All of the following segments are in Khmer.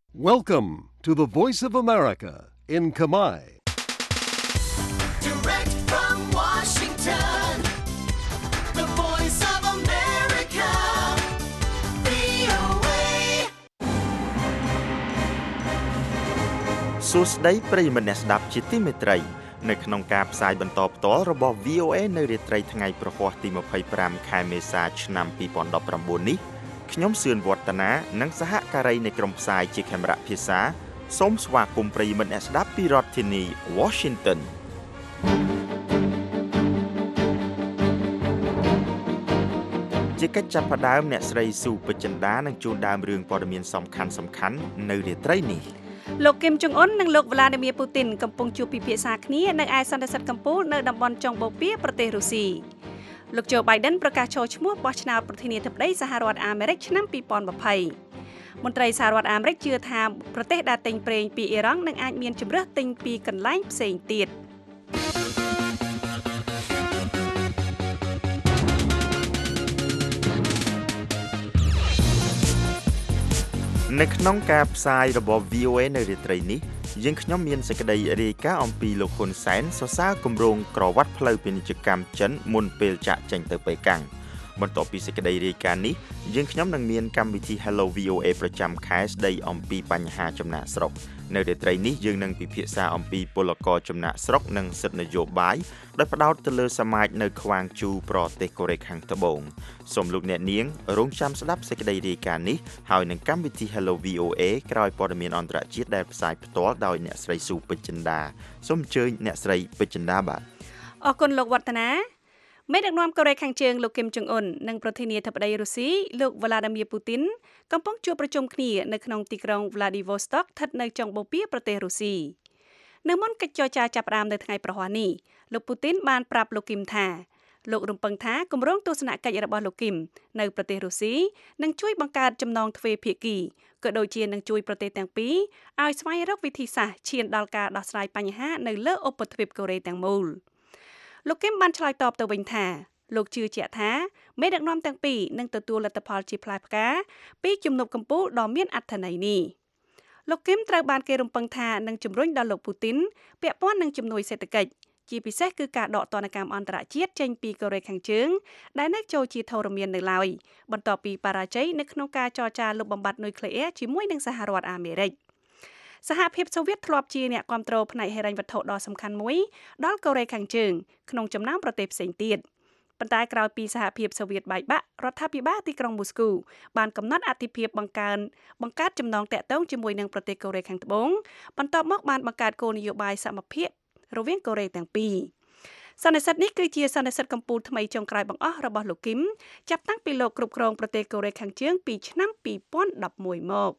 Welcome to the Voice of America in Khmer. Direct from Washington, the Voice of America, VOA. សួស្តីប្រិយមិត្តអ្នកស្ដាប់ជាទីមេត្រីនៅក្នុងការផ្សាយបន្តផ្ទាល់របស់ VOA នៅរាត្រីថ្ងៃប្រហ័សទី25ខែមេសាឆ្នាំ2019នេះខ្ញុំសឿនវឌ្ឍនានិងសហការីនៃក្រុមផ្សាយជាខេមរៈភាសាសូមស្វាគមន៍ប្រិយមិត្តអ្នកស្ដាប់ពីរដ្ឋធានី Washington ជាកិច្ចចាប់ផ្ដើមអ្នកស្រីស៊ូពេជ្រចិន្តានឹងជួនដើមរឿងព័ត៌មានសំខាន់ៗនៅរាត្រីនេះលោកគឹមចុងអ៊ុននិងលោក Vladimir Putin កំពុងជួបពិភាក្សាគ្នានៅឯសន្និសីទកំពូលនៅតំបន់ចុងបូព៌ាប្រទេសរុស្ស៊ីលោក Joe Biden ប្រកាសចូលឈ្មោះបោះឆ្នោតប្រធានាធិបតីសហរដ្ឋអាមេរិកឆ្នាំ2020មន្ត្រីសហរដ្ឋអាមេរិកជឿថាប្រទេសដែលទិញប្រេងពីអ៊ីរ៉ង់នឹងអាចមានជម្រើសទិញពីកន្លែងផ្សេងទៀតនៅក្នុងការផ្សាយរបស់ VOA នៅរាត្រីនេះយើងខ្ញុំមានសេចក្តីរាយការណ៍អំពីលោកហ៊ុនសែនសរសើរគម្រោងក្រវ៉ាត់ផ្លូវពាណិជ្ជកម្មចិនមុនពេលចាក់ចេញទៅប៉េកាំងបន្ទាប់ពីសេចក្តីរាយការណ៍នេះយើងខ្ញុំនឹងមានកម្មវិធី Hello VOA ប្រចាំខែស្តីអំពីបញ្ហាចំណាកស្រុកនៅរាត្រីនេះយើងនឹងពិភាក្សាអំពីពលករចំណាកស្រុកនិងសិទ្ធិនយោបាយដោយផ្ដោតទៅលើសមាជនៅខ្វាងជូប្រទេសកូរ៉េខាងត្បូងសូមលោកអ្នកនាងរងចាំស្ដាប់សេចក្តីរាយការណ៍នេះហើយនឹងកម្មវិធី Hello VOA ក្រោយព័ត៌មានអន្តរជាតិដែលផ្សាយផ្ទាល់ដោយអ្នកស្រីស៊ូពេជ្រចិន្តាសូមអញ្ជើញអ្នកស្រីពេជ្រចិន្តាបាទអរគុណលោកវឌ្ឍនាមេដឹកនាំកូរ៉េខាងជើងលោកគឹមចុងអ៊ុននិងប្រធានាធិបតីរុស្ស៊ីលោក Vladimir Putin កំពុងជួបប្រជុំគ្នានៅក្នុងទីក្រុង Vladivostok ស្ថិតនៅចុងបូព៌ាប្រទេសរុស្ស៊ីនៅមុនកិច្ចចរចាចាប់ផ្ដើមនៅថ្ងៃប្រហ័សនេះលោក Putin បានប្រាប់លោកគឹមថាលោករំពឹងថាគម្រោងទស្សនកិច្ចរបស់លោកគឹមនៅប្រទេសរុស្ស៊ីនឹងជួយបង្កើតចំណងទ្វេភាគីក៏ដូចជានឹងជួយប្រទេសទាំងពីរឲ្យស្វែងរកវិធីសាស្ត្រឈានដល់ការដោះស្រាយបញ្ហានៅលើឧបទ្វីបកូរ៉េទាំងមូលលោកគឹមបានឆ្លើយតបទៅវិញថាលោកជឿជាក់ថាមេដឹកនាំទាំងពីរនឹងទទួលលទ្ធផលជាផ្លែផ្កាពីជំនួបកម្ពុជាដ៏មានអត្ថន័យនេះលោកគឹមត្រូវបានគេរំពឹងថានឹងជំរុញដល់លោកពូទីនពាក់ព័ន្ធនឹងជំនួយសេដ្ឋកិច្ចជាពិសេសគឺការដកទណ្ឌកម្មអន្តរជាតិចេញពីកូរ៉េខាងជើងដែលនៅចូលជាធរមាននៅឡើយបន្ទាប់ពីបរាជ័យនៅក្នុងការចរចាលុបបំបាត់នុយក្លេអ៊ែរជាមួយនឹងសហរដ្ឋអាមេរិកសហភាពសូវៀតធ្លាប់ជាអ្នកគាំទ្រផ្នែកហិរញ្ញវត្ថុដ៏សំខាន់មួយដល់កូរ៉េខាងជើងក្នុងចំណោមប្រទេសផ្សេងទៀតប៉ុន្តែក្រោយពីសហភាពសូវៀតបែកបាក់រដ្ឋាភិបាលទីក្រុងមូស្គូបានកំណត់អធិភាពបង្កើតចំណងតាក់ទងជាមួយនឹងប្រទេសកូរ៉េខាងត្បូងបន្ទាប់មកបានបង្កើតគោលនយោបាយសមភាពរវាងកូរ៉េទាំងពីរសន្និសីទនេះគឺជាសន្និសីទកម្ពុជាថ្មីចុងក្រោយបង្អស់របស់លោកគឹមចាប់តាំងពីលោកគ្រប់គ្រងប្រទេសកូរ៉េខាងជើងពីឆ្នាំ2011មក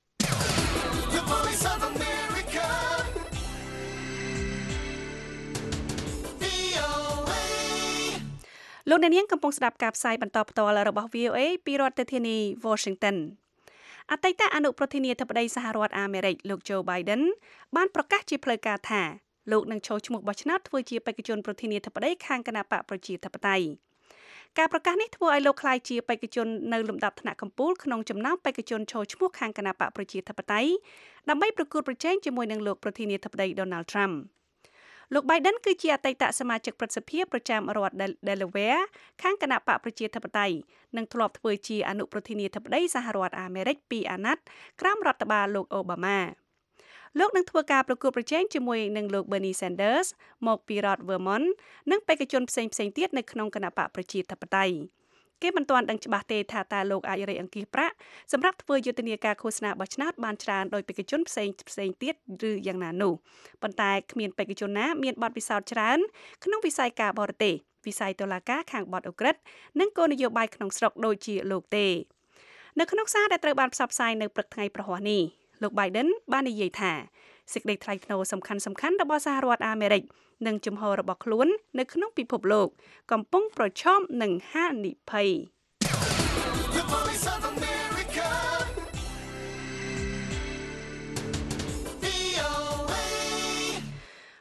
លោកអ្នកនាងកំពុងស្ដាប់ការផ្សាយបន្តផ្ទាល់របស់ VOA ពីរដ្ឋធានី Washington អតីតអនុប្រធានាធិបតីសហរដ្ឋអាមេរិកលោក Joe Biden បានប្រកាសជាផ្លូវការថាលោកនឹងចូលឈ្មោះបោះឆ្នោតធ្វើជាបេក្ខជនប្រធានាធិបតីខាងគណបកប្រជាធិបតេយ្យការប្រកាសនេះធ្វើឲ្យលោកក្លាយជាបេក្ខជននៅលំដាប់ថ្នាក់កំពូលក្នុងចំណោមបេក្ខជនចូលឈ្មោះខាងគណបកប្រជាធិបតេយ្យដើម្បីប្រកួតប្រជែងជាមួយនឹងលោកប្រធានាធិបតី Donald Trumpលោក Biden គឺជាអតីតសមាជិកប្រសិទ្ធភាពប្រចាំរដ្ឋ Delaware ខាងគណបកប្រជាធិបតេយ្យនិងធ្លាប់ធ្វើជាអនុប្រធានាធិបតីសហរដ្ឋអាមេរិកពីអាណត្តិក្រោមរដ្ឋបាលលោកអូបាម៉ាលោកនឹងធ្វើការប្រកួតប្រជែងជាមួយនឹងលោក Bernie Sanders មកពីរដ្ឋ Vermont និងបេក្ខជនផ្សេងៗទៀតនៅក្នុងគណបកប្រជាធិបតេយ្យគេមិនទាន់ដឹងច្បាស់ទេថាតើលោកអាចរៃអង្គាសប្រាក់សម្រាប់ធ្វើយុទ្ធនាការឃោសនាបោះឆ្នោតបានច្រើនដោយបេក្ខជនផ្សេងទៀតឬយ៉ាងណានោះប៉ុន្តែគ្មានបេក្ខជនណាមានបទពិសោធន៍ច្រើនក្នុងវិស័យការបរទេសវិស័យតុលាការខាងបទអូក្រិដ្ឋនិងគោលនយោបាយក្នុងស្រុកដូចជាលោកទេនៅក្នុងសារដែលត្រូវបានផ្សព្វផ្សាយនៅព្រឹកថ្ងៃប្រហ័សនេះលោក Biden បាននិយាយថាសេចក្តីថ្លៃថ្នូរសំខាន់ៗរបស់សហរដ្ឋអាមេរិកនិងជំហររបស់ខ្លួននៅក្នុងពិភពលោកកំពុងប្រឈមនឹងហានិភ័យមន្ត្រី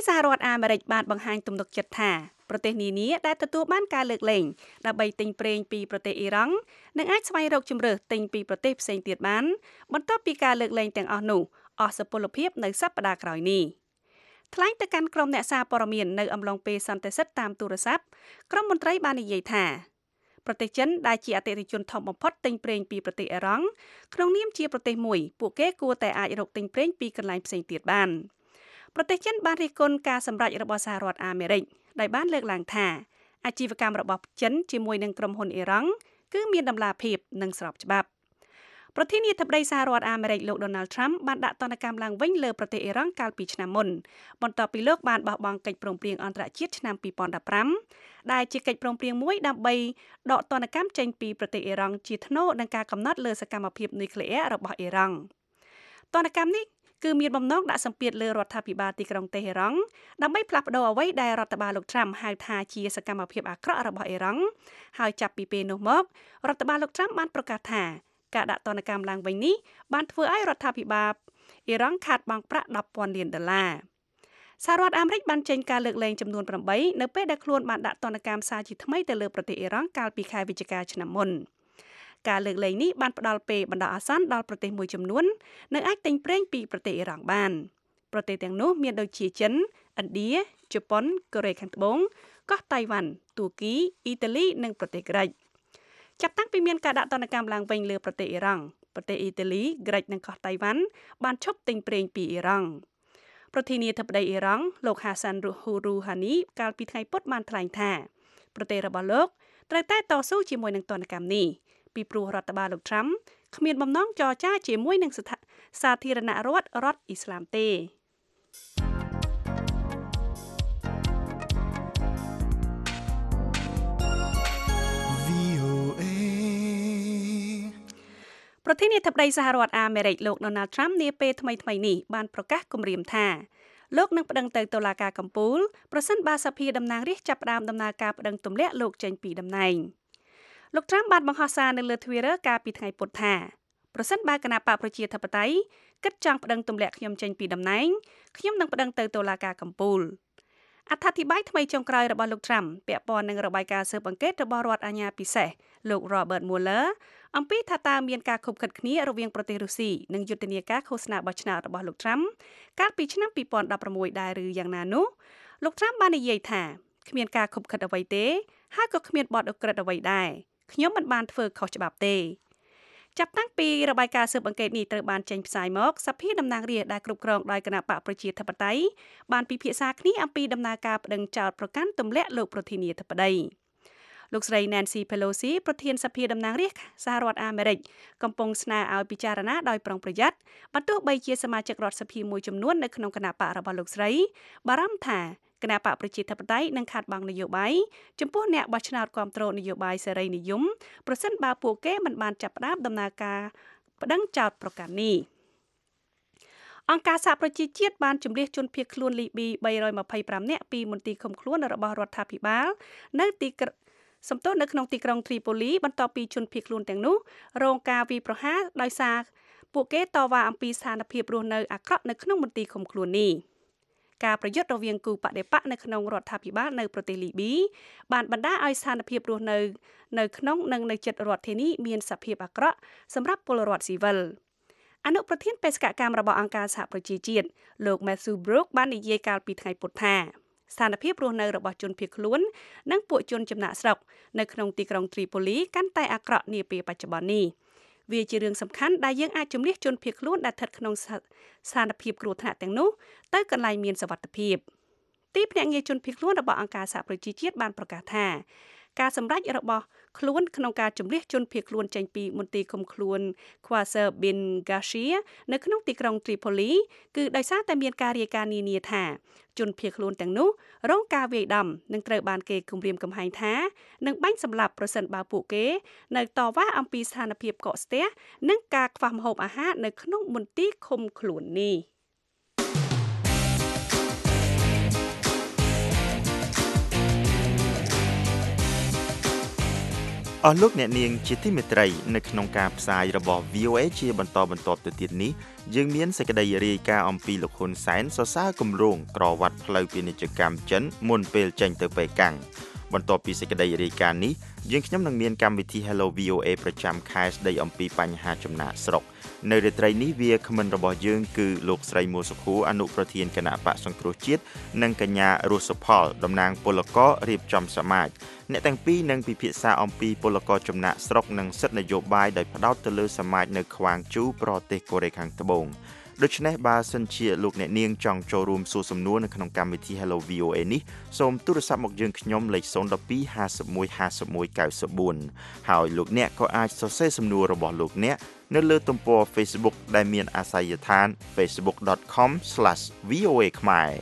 សហរដ្ឋអាមេរិកបានបង្ហាញទំនុកចិត្តថាប្រទេសនានាដែលទទួលបានការលើកលែងដើម្បីទិញប្រេងពីប្រទេសអ៊ីរ៉ង់នឹងអាចស្វែងរកជម្រើសទិញពីប្រទេសផ្សេងទៀតបានបន្ទាប់ពីការលើកលែងទាំងអស់នោះអស់សុពលភាពនៅសប្តាហ៍ក្រោយនេះថ្លែងទៅកាន់ក្រុមអ្នកសារព័ត៌មាននៅអំឡុងពេលសន្និសីទតាមទូរស័ព្ទក្រុមមន្ត្រីបាននិយាយថាប្រទេសចិនដែលជាអតិថិជនធំបំផុតទិញប្រេងពីប្រទេសអ៊ីរ៉ង់ក្នុងនាមជាប្រទេសមួយពួកគេគួរតែអាចរកទិញប្រេងពីកន្លែងផ្សេងទៀតបានប្រទេសចិនបានរិះគន់ការសម្រេចរបស់សហរដ្ឋអាមេរិកដែលបានលើកឡើងថាអាជីវកម្មរបស់ចិនជាមួយនឹងក្រុមហ៊ុនអ៊ីរ៉ង់គឺមានដំណាភៀបនិងស្របច្បាប់ប្រធានាធិបតីសហរដ្ឋអាមេរិកលោក Donald Trump បានដាក់ទណ្ឌកម្មឡើងវិញលើប្រទេសអ៊ីរ៉ង់កាលពីឆ្នាំមុនបន្ទាប់ពីលោកបានបោះបង់កិច្ចព្រមព្រៀងអន្តរជាតិឆ្នាំ2015ដែលជាកិច្ចព្រមព្រៀងមួយដើម្បីដកទណ្ឌកម្មចេញពីប្រទេសអ៊ីរ៉ង់ជាថ្នូរនឹងការកំណត់លើសកម្មភាពនុយក្លេអ៊ែររបស់អ៊ីរ៉ង់ទណ្ឌកម្មនេះគឺមានបំណងដាក់សម្ពាធលើរដ្ឋាភិបាលទីក្រុងតេហេរ៉ង់ដើម្បីផ្លាស់ប្តូរអ្វីដែលរដ្ឋបាលលោក Trump ហៅថាជាសកម្មភាពអាក្រក់របស់អ៊ីរ៉ង់ហើយចាប់ពីពេលនោះមករដ្ឋបាលលោក Trump បានប្រកាសថាការដាក់ទណ្ឌកម្មឡើងវិញនេះបានធ្វើឲ្យរដ្ឋាភិបាលអ៊ីរ៉ង់ខាតបង់ប្រាក់$10,000 លានសហរដ្ឋអាមេរិកបានចេញការលើកលែងចំនួន8នៅពេលដែលខ្លួនបានដាក់ទណ្ឌកម្មសារជាថ្មីទៅលើប្រទេសអ៊ីរ៉ង់កាលពីខែវិច្ឆិកាឆ្នាំមុនការលើកលែងនេះបានផ្ដល់ពេលបណ្ដោះអាសន្នដល់ប្រទេសមួយចំនួននៅអាចទិញប្រេងពីប្រទេសអ៊ីរ៉ង់បានប្រទេសទាំងនោះមានដូចជាចិនឥណ្ឌាជប៉ុនកូរ៉េខាងត្បូងកោះតៃវ៉ាន់ទួរគីអ៊ីតាលីនិងប្រទេសក្រិចចាប់តាំងពីមានការដាក់ទណ្ឌកម្មឡើងវិញលើប្រទេសអ៊ីរ៉ង់ប្រទេសអ៊ីតាលីក្រិចនិងកោះតៃវ៉ាន់បានឈប់ទិញប្រេងពីអ៊ីរ៉ង់ប្រធានាធិបតីអ៊ីរ៉ង់លោក Hassan Rouhani កាលពីថ្ងៃពុធបានថ្លែងថាប្រទេសរបស់លោកត្រូវតែតស៊ូជាមួយនឹងទណ្ឌកម្មនេះពីព្រោះរដ្ឋបាលលោក Trump គ្មានបំណងចរចាជាមួយនឹងសាធារណរដ្ឋអ៊ីស្លាមទេប្រធានាធិបតីសហរដ្ឋអាមេរិកលោក Donald Trump នាពេលថ្មីៗនេះបានប្រកាសគម្រាមថាលោកនឹងប្តឹងទៅតុលាការកំពូលប្រសិនបើសភាតំណាងរាស្ត្រចាប់ផ្ដើមដំណើរការប្តឹងទម្លាក់លោកចេញពីតំណែងលោក Trump បានបង្ហោះសារនៅលើ Twitter កាលពីថ្ងៃពុធថាប្រសិនបើគណៈបកប្រជាធិបតេយ្យគិតចង់ប្តឹងទម្លាក់ខ្ញុំចេញពីតំណែងខ្ញុំនឹងប្តឹងទៅតុលាការកំពូលអត្ថាធិប្បាយថ្មីចុងក្រោយរបស់លោក Trump ពាក់ព័ន្ធនឹងរបាយការណ៍ស៊ើបអង្កេតរបស់រដ្ឋអាជ្ញាពិសេសលោក Robert Mueller អំពីថាតើមានការខុបខិតគ្នារវាងប្រទេសរុស្ស៊ីនិងយុទ្ធនាការឃោសនាបោះឆ្នោតរបស់លោក Trump កាលពីឆ្នាំ2016ដែរឬយ៉ាងណានោះលោក Trump បាននិយាយថាគ្មានការខុបខិតអ្វីទេហើយក៏គ្មានបទឧក្រិដ្ឋអ្វីដែរខ្ញុំមិនបានធ្វើខុសច្បាប់ទេចាប់តាំងពីរបាយការណ៍ស៊ើបអង្កេតនេះត្រូវបានចេញផ្សាយមកសភាតំណាងរាស្ត្រដែលគ្រប់គ្រងដោយគណៈបកប្រជាធិបតេយ្យបានពិភាក្សាគ្នាអំពីដំណើរការប្តឹងចោទប្រកាន់ទម្លាក់លោកប្រធានាធិបតីលោកស្រី Nancy Pelosi ប្រធានសភាតំណាងរាស្ត្រសហរដ្ឋអាមេរិកកំពុងស្នើឲ្យពិចារណាដោយប្រុងប្រយ័ត្នបើទោះបីជាសមាជិករដ្ឋសភាមួយចំនួននៅក្នុងគណៈបករបស់លោកស្រីបារម្ភថាគណៈបកប្រជាធិបតេយ្យនឹងខាតបង់នយោបាយចំពោះអ្នកបោះឆ្នោតគាំទ្រនយោបាយសេរីនិយមប្រសិនបើពួកគេមិនបានចាប់ផ្ដើមដំណើរការប្តឹងចោទប្រកាន់នេះអង្គការសហប្រជាជាតិបានជម្លៀសជនភៀសខ្លួនលីប៊ី325នាក់ពីមន្ទីរឃុំខ្លួនរបស់រដ្ឋាភិបាលនៅក្នុងទីក្រុង Tripoli បន្ទាប់ពីជនភៀសខ្លួនទាំងនោះរងការវាយប្រហារដោយសារពួកគេតវ៉ាអំពីស្ថានភាពរស់នៅអាក្រក់នៅក្នុងមន្ទីរឃុំខ្លួននេះការប្រយុទ្ធរវាងគូបដិបកនៅក្នុងរដ្ឋាភិបាលនៅប្រទេសលីប៊ីបានបណ្ដាលឲ្យស្ថានភាពរស់នៅក្នុងនិងនៅជិតរដ្ឋធានីមានសភាពអាក្រក់សម្រាប់ពលរដ្ឋស៊ីវិលអនុប្រធានបេសកកម្មរបស់អង្គការសហប្រជាជាតិលោក Matthew Brook បាននិយាយកាលពីថ្ងៃពុធថាស្ថានភាពរស់នៅរបស់ជនភៀសខ្លួននិងពួកជនចំណាក់ស្រុកនៅក្នុងទីក្រុង Tripoli កាន់តែអាក្រក់នាពេលបច្ចុប្បន្ននេះវាជារឿងសំខាន់ដែលយើងអាចជម្លៀសជនភៀសខ្លួនដែលស្ថិតក្នុងស្ថានភាពគ្រោះថ្នាក់ទាំងនោះទៅកន្លែងមានសុវត្ថិភាពទីភ្នាក់ងារជនភៀសខ្លួនរបស់អង្គការសហប្រជាជាតិបានប្រកាសថាការសម្រេចរបស់ខ្លួនក្នុងការជម្លៀសជនភៀសខ្លួនចេញពីមន្ទីរឃុំខ្លួន Qasr bin Ghashia នៅក្នុងទីក្រុង Tripoli គឺដោយសារតែមានការរាយការណ៍នានាថាជនភៀសខ្លួនទាំងនោះរងការវាយដំនិងត្រូវបានគេគំរាមកំហែងថានឹងបាញ់សម្លាប់ប្រសិនបើពួកគេនៅតវ៉ាអំពីស្ថានភាពកកស្ទះនិងការខ្វះម្ហូបអាហារនៅក្នុងមន្ទីរឃុំខ្លួននេះអស់លោកអ្នកនាងជាទីមេត្រីនៅក្នុងការផ្សាយរបស់ VOA ជាបន្តបន្ទាប់ទៅទៀតនេះយើងមានសេចក្តីរាយការណ៍អំពីលោកហ៊ុនសែនសរសើរគម្រោងក្រវ៉ាត់ផ្លូវពាណិជ្ជកម្មចិនមុនពេលចេញទៅប៉េកាំងបន្ទាប់ពីសេចក្តីរាយការណ៍នេះយើងខ្ញុំនឹងមានកម្មវិធី Hello VOA ប្រចាំខែស្តីអំពីបញ្ហាចំណាកស្រុកនៅរាត្រីនេះវាគ្មិនរបស់យើងគឺលោកស្រីមួសុខួរអនុប្រធានគណៈបក្សសង្គ្រោះជាតិនិងកញ្ញារស់សុផលតំណាងពលកររៀបចំសមាជអ្នកទាំងពីរនឹងពិភាក្សាអំពីពលករចំណាកស្រុកនិងសិទ្ធិនយោបាយដោយផ្ដោតទៅលើសមាជនៅខ្វាងជូប្រទេសកូរ៉េខាងត្បូងដូច្នេះបើសិនជាលោកអ្នកនាងចង់ចូលរួមសួរសំណួរនៅក្នុងកម្មវិធី Hello VOA នេះសូមទូរស័ព្ទមកយើងខ្ញុំលេខ012 51 51 94ហើយលោកអ្នកក៏អាចសរសេរសំណួររបស់លោកអ្នកនៅលើទំព័រ Facebook ដែលមានអាសយដ្ឋាន facebook.com/voa ខ្មែរ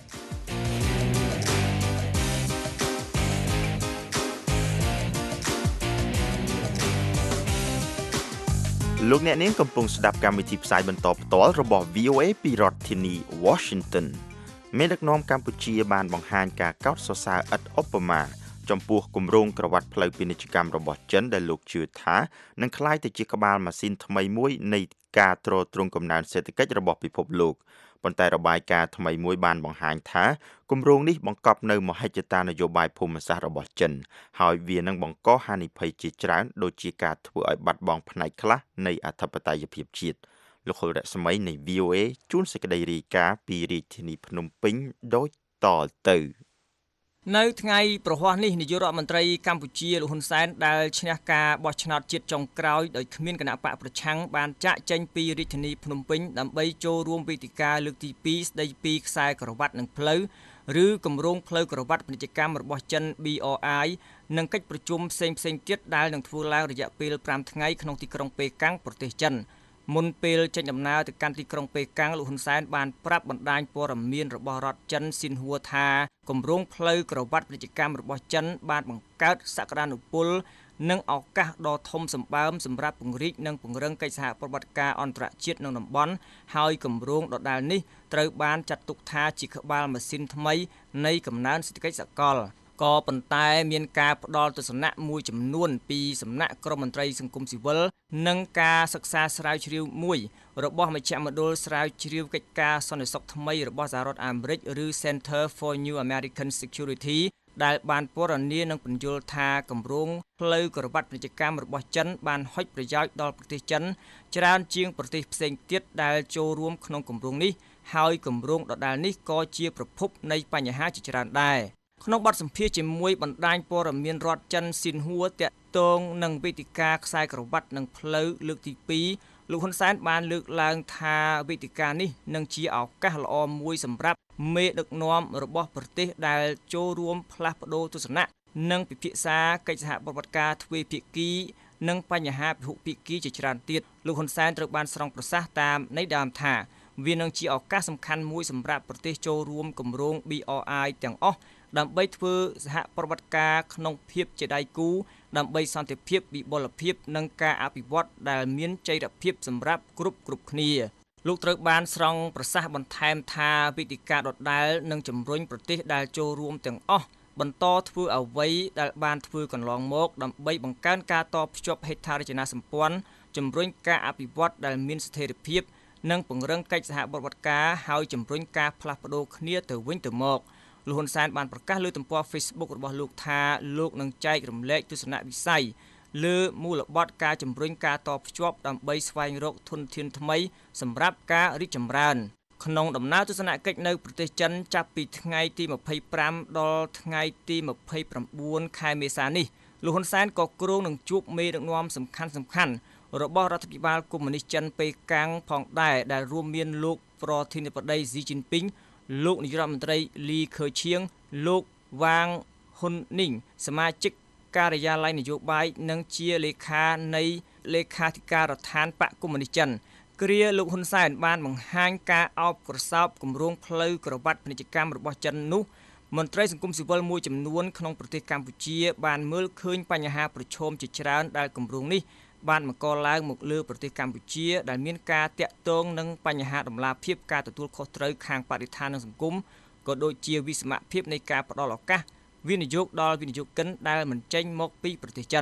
លោកអ្នកនាងកំពុងស្ដាប់កម្មវិធីផ្សាយបន្តផ្ទាល់របស់ VOA ពីរដ្ឋធានី Washington មេដឹកនាំកម្ពុជាបានបង្ហាញការកោតសរសើរឥតឧបមាចំពោះគម្រោងក្រវ៉ាត់ផ្លូវពាណិជ្ជកម្មរបស់ចិនដែលលោកជឿថានឹងក្លាយទៅជាក្បាលម៉ាស៊ីនថ្មីមួយនៃការទ្រទ្រង់កំណើនសេដ្ឋកិច្ចរបស់ពិភពលោកប៉ុន្តែរបាយការណ៍ថ្មីមួយបានបង្ហាញថាគម្រោងនេះបង្កប់នូវមហិច្ឆតានយោបាយភូមិសាស្ត្ររបស់ចិនហើយវានឹងបង្កហានិភ័យជាច្រើនដូចជាការធ្វើឲ្យបាត់បង់ផ្នែកខ្លះនៃអធិបតេយ្យភាពជាតិលោកហុលរស្មីនៃ VOA ជួនសេចក្តីរាយការណ៍ពីរាជធានីភ្នំពេញដូចតទៅនៅថ្ងៃប្រហ័សនេះនាយករដ្ឋមន្ត្រីកម្ពុជាលោកហ៊ុនសែនដែលឈ្នះការបោះឆ្នោតជាតិចុងក្រោយដោយគ្មានគណៈបកប្រឆាំងបានចាក់ចេញពីរាជធានីភ្នំពេញដើម្បីចូលរួមវេទិកាលើកទី2ស្ដីពីខ្សែក្រវ៉ាត់និងផ្លូវឬគម្រោងផ្លូវក្រវ៉ាត់ពាណិជ្ជកម្មរបស់ចិន BRI និងកិច្ចប្រជុំផ្សេងទៀតដែលនឹងធ្វើឡើងរយៈពេល5ថ្ងៃក្នុងទីក្រុងប៉េកាំងប្រទេសចិនមុនពេលចេញដំណើរទៅកាន់ទីក្រុងប៉េកាំងលោកហ៊ុនសែនបានប្រាប់បណ្ដាញព័ត៌មានរបស់រដ្ឋចិនស៊ីនហួរថាគម្រោងផ្លូវក្រវ៉ាត់ពាណិជ្ជកម្មរបស់ចិនបានបង្កើតសក្តានុពលនិងឱកាសដ៏ធំសម្បើមសម្រាប់ពង្រីកនិងពង្រឹងកិច្ចសហប្រតិបត្តិការអន្តរជាតិក្នុងតំបន់ហើយគម្រោងដដែលនេះត្រូវបានចាត់ទុកថាជាក្បាលម៉ាស៊ីនថ្មីនៃកំណើនសេដ្ឋកិច្ចសកលក៏ប៉ុន្តែមានការផ្ដល់ទស្សនៈមួយចំនួនពីសំណាក់ក្រមមន្ត្រីសង្គមស៊ីវិលនិងការសិក្សាស្រាវជ្រាវមួយរបស់មជ្ឈមណ្ឌលស្រាវជ្រាវកិច្ចការសន្តិសុខថ្មីរបស់សហរដ្ឋអាមេរិកឬ Center for New American Security ដែលបានពណ៌នានិងបញ្យល់ថាគម្រោងផ្លូវក្រវ៉ាត់ពាណិជ្ជកម្មរបស់ចិនបានហុចប្រយោជន៍ដល់ប្រទេសចិនច្រើនជាងប្រទេសផ្សេងទៀតដែលចូលរួមក្នុងគម្រោងនេះហើយគម្រោងដដែលនេះក៏ជាប្រភពនៃបញ្ហាជាច្រើនដែរក្នុងបទសម្ភាសន៍ជាមួយបណ្ដាញព័ត៌មានរដ្ឋចិនស៊ីនហួរតាក់ទងនឹងវេទិកាខ្សែក្រវ៉ាត់និងផ្លូវលើកទី2លោកហ៊ុនសែនបានលើកឡើងថាវេទិកានេះនឹងជាឱកាសល្អមួយសម្រាប់មេដឹកនាំរបស់ប្រទេសដែលចូលរួមផ្លាស់ប្ដូរទស្សនៈនិងពិភាក្សាកិច្ចសហប្រតិបត្តិការទ្វេភាគីនិងបញ្ហាពហុភាគីជាច្រើនទៀតលោកហ៊ុនសែនត្រូវបានស្រង់ប្រសាសន៍តាមន័យដើមថាវានឹងជាឱកាសសំខាន់មួយសម្រាប់ប្រទេសចូលរួមគម្រោង BRI ទាំងអស់ដើម្បីធ្វើសហប្រតិបត្តិការក្នុងភាពជាដៃគូដើម្បីសន្តិភាពវិបុលភាពនិងការអភិវឌ្ឍដែលមានចីរភាពសម្រាប់គ្រប់គ្នាលោកត្រូវបានស្រង់ប្រសាសន៍បន្ថែមថាវិធីការដដែលនឹងជំរុញប្រទេសដែលចូលរួមទាំងអស់បន្តធ្វើអ្វីដែលបានធ្វើកន្លងមកដើម្បីបង្កើនការតភ្ជាប់ហេដ្ឋារចនាសម្ព័ន្ធជំរុញការអភិវឌ្ឍដែលមានស្ថិរភាពនិងពង្រឹងកិច្ចសហប្រតិបត្តិការហើយជំរុញការផ្លាស់ប្ដូរគ្នាទៅវិញទៅមកលោកហ៊ុនសែនបានប្រកាសលើទំព័រ Facebook របស់លោកថាលោកនឹងចែករំលែកទស្សនវិស័យលើមូលបត្រការជំរុញការតភ្ជាប់ដើម្បីស្វែងរកធនធានថ្មីសម្រាប់ការរីកចម្រើនក្នុងដំណើរទស្សនកិច្ចនៅប្រទេសចិនចាប់ពីថ្ងៃទី25ដល់ថ្ងៃទី29ខែមេសានេះលោកហ៊ុនសែនក៏គ្រោងនឹងជួបមេដឹកនាំសំខាន់របស់រដ្ឋាភិបាលកុម្មុយនីសចិនប៉េកាំងផងដែរដែលរួមមានលោកប្រធានាធិបតីស៊ីជីនពីងលោកនាយករដ្ឋមន្ត្រីលីខឺឈៀងលោកវ៉ាងហ៊ុននីងសមាជិកការិយាល័យនយោបាយនិងជាលេខានៃលេខាធិការដ្ឋានបកកុម្មុយនីសចិនគ្រាលោកហ៊ុនសែនបានបង្ហាញការអោបក្រសោបគម្រោងផ្លូវក្រវ៉ាត់ពាណិជ្ជកម្មរបស់ចិននោះមន្ត្រីសង្គមស៊ីវិលមួយចំនួនក្នុងប្រទេសកម្ពុជាបានមើលឃើញបញ្ហាប្រឈមជាច្រើនដែលគម្រោងនេះបានបង្កឡើងមកលើប្រទេសកម្ពុជាដែលមានការតាក់ទងនឹងបញ្ហាដំណាភាពការទទួលខុសត្រូវខាងបរិស្ថាននិងសង្គមក៏ដូចជាវិសមភាពនៃការផ្ដល់ឱកាសវិនិយោគដល់វិនិយោគិនដែលមិនចេញមកពីប្រទេសចិន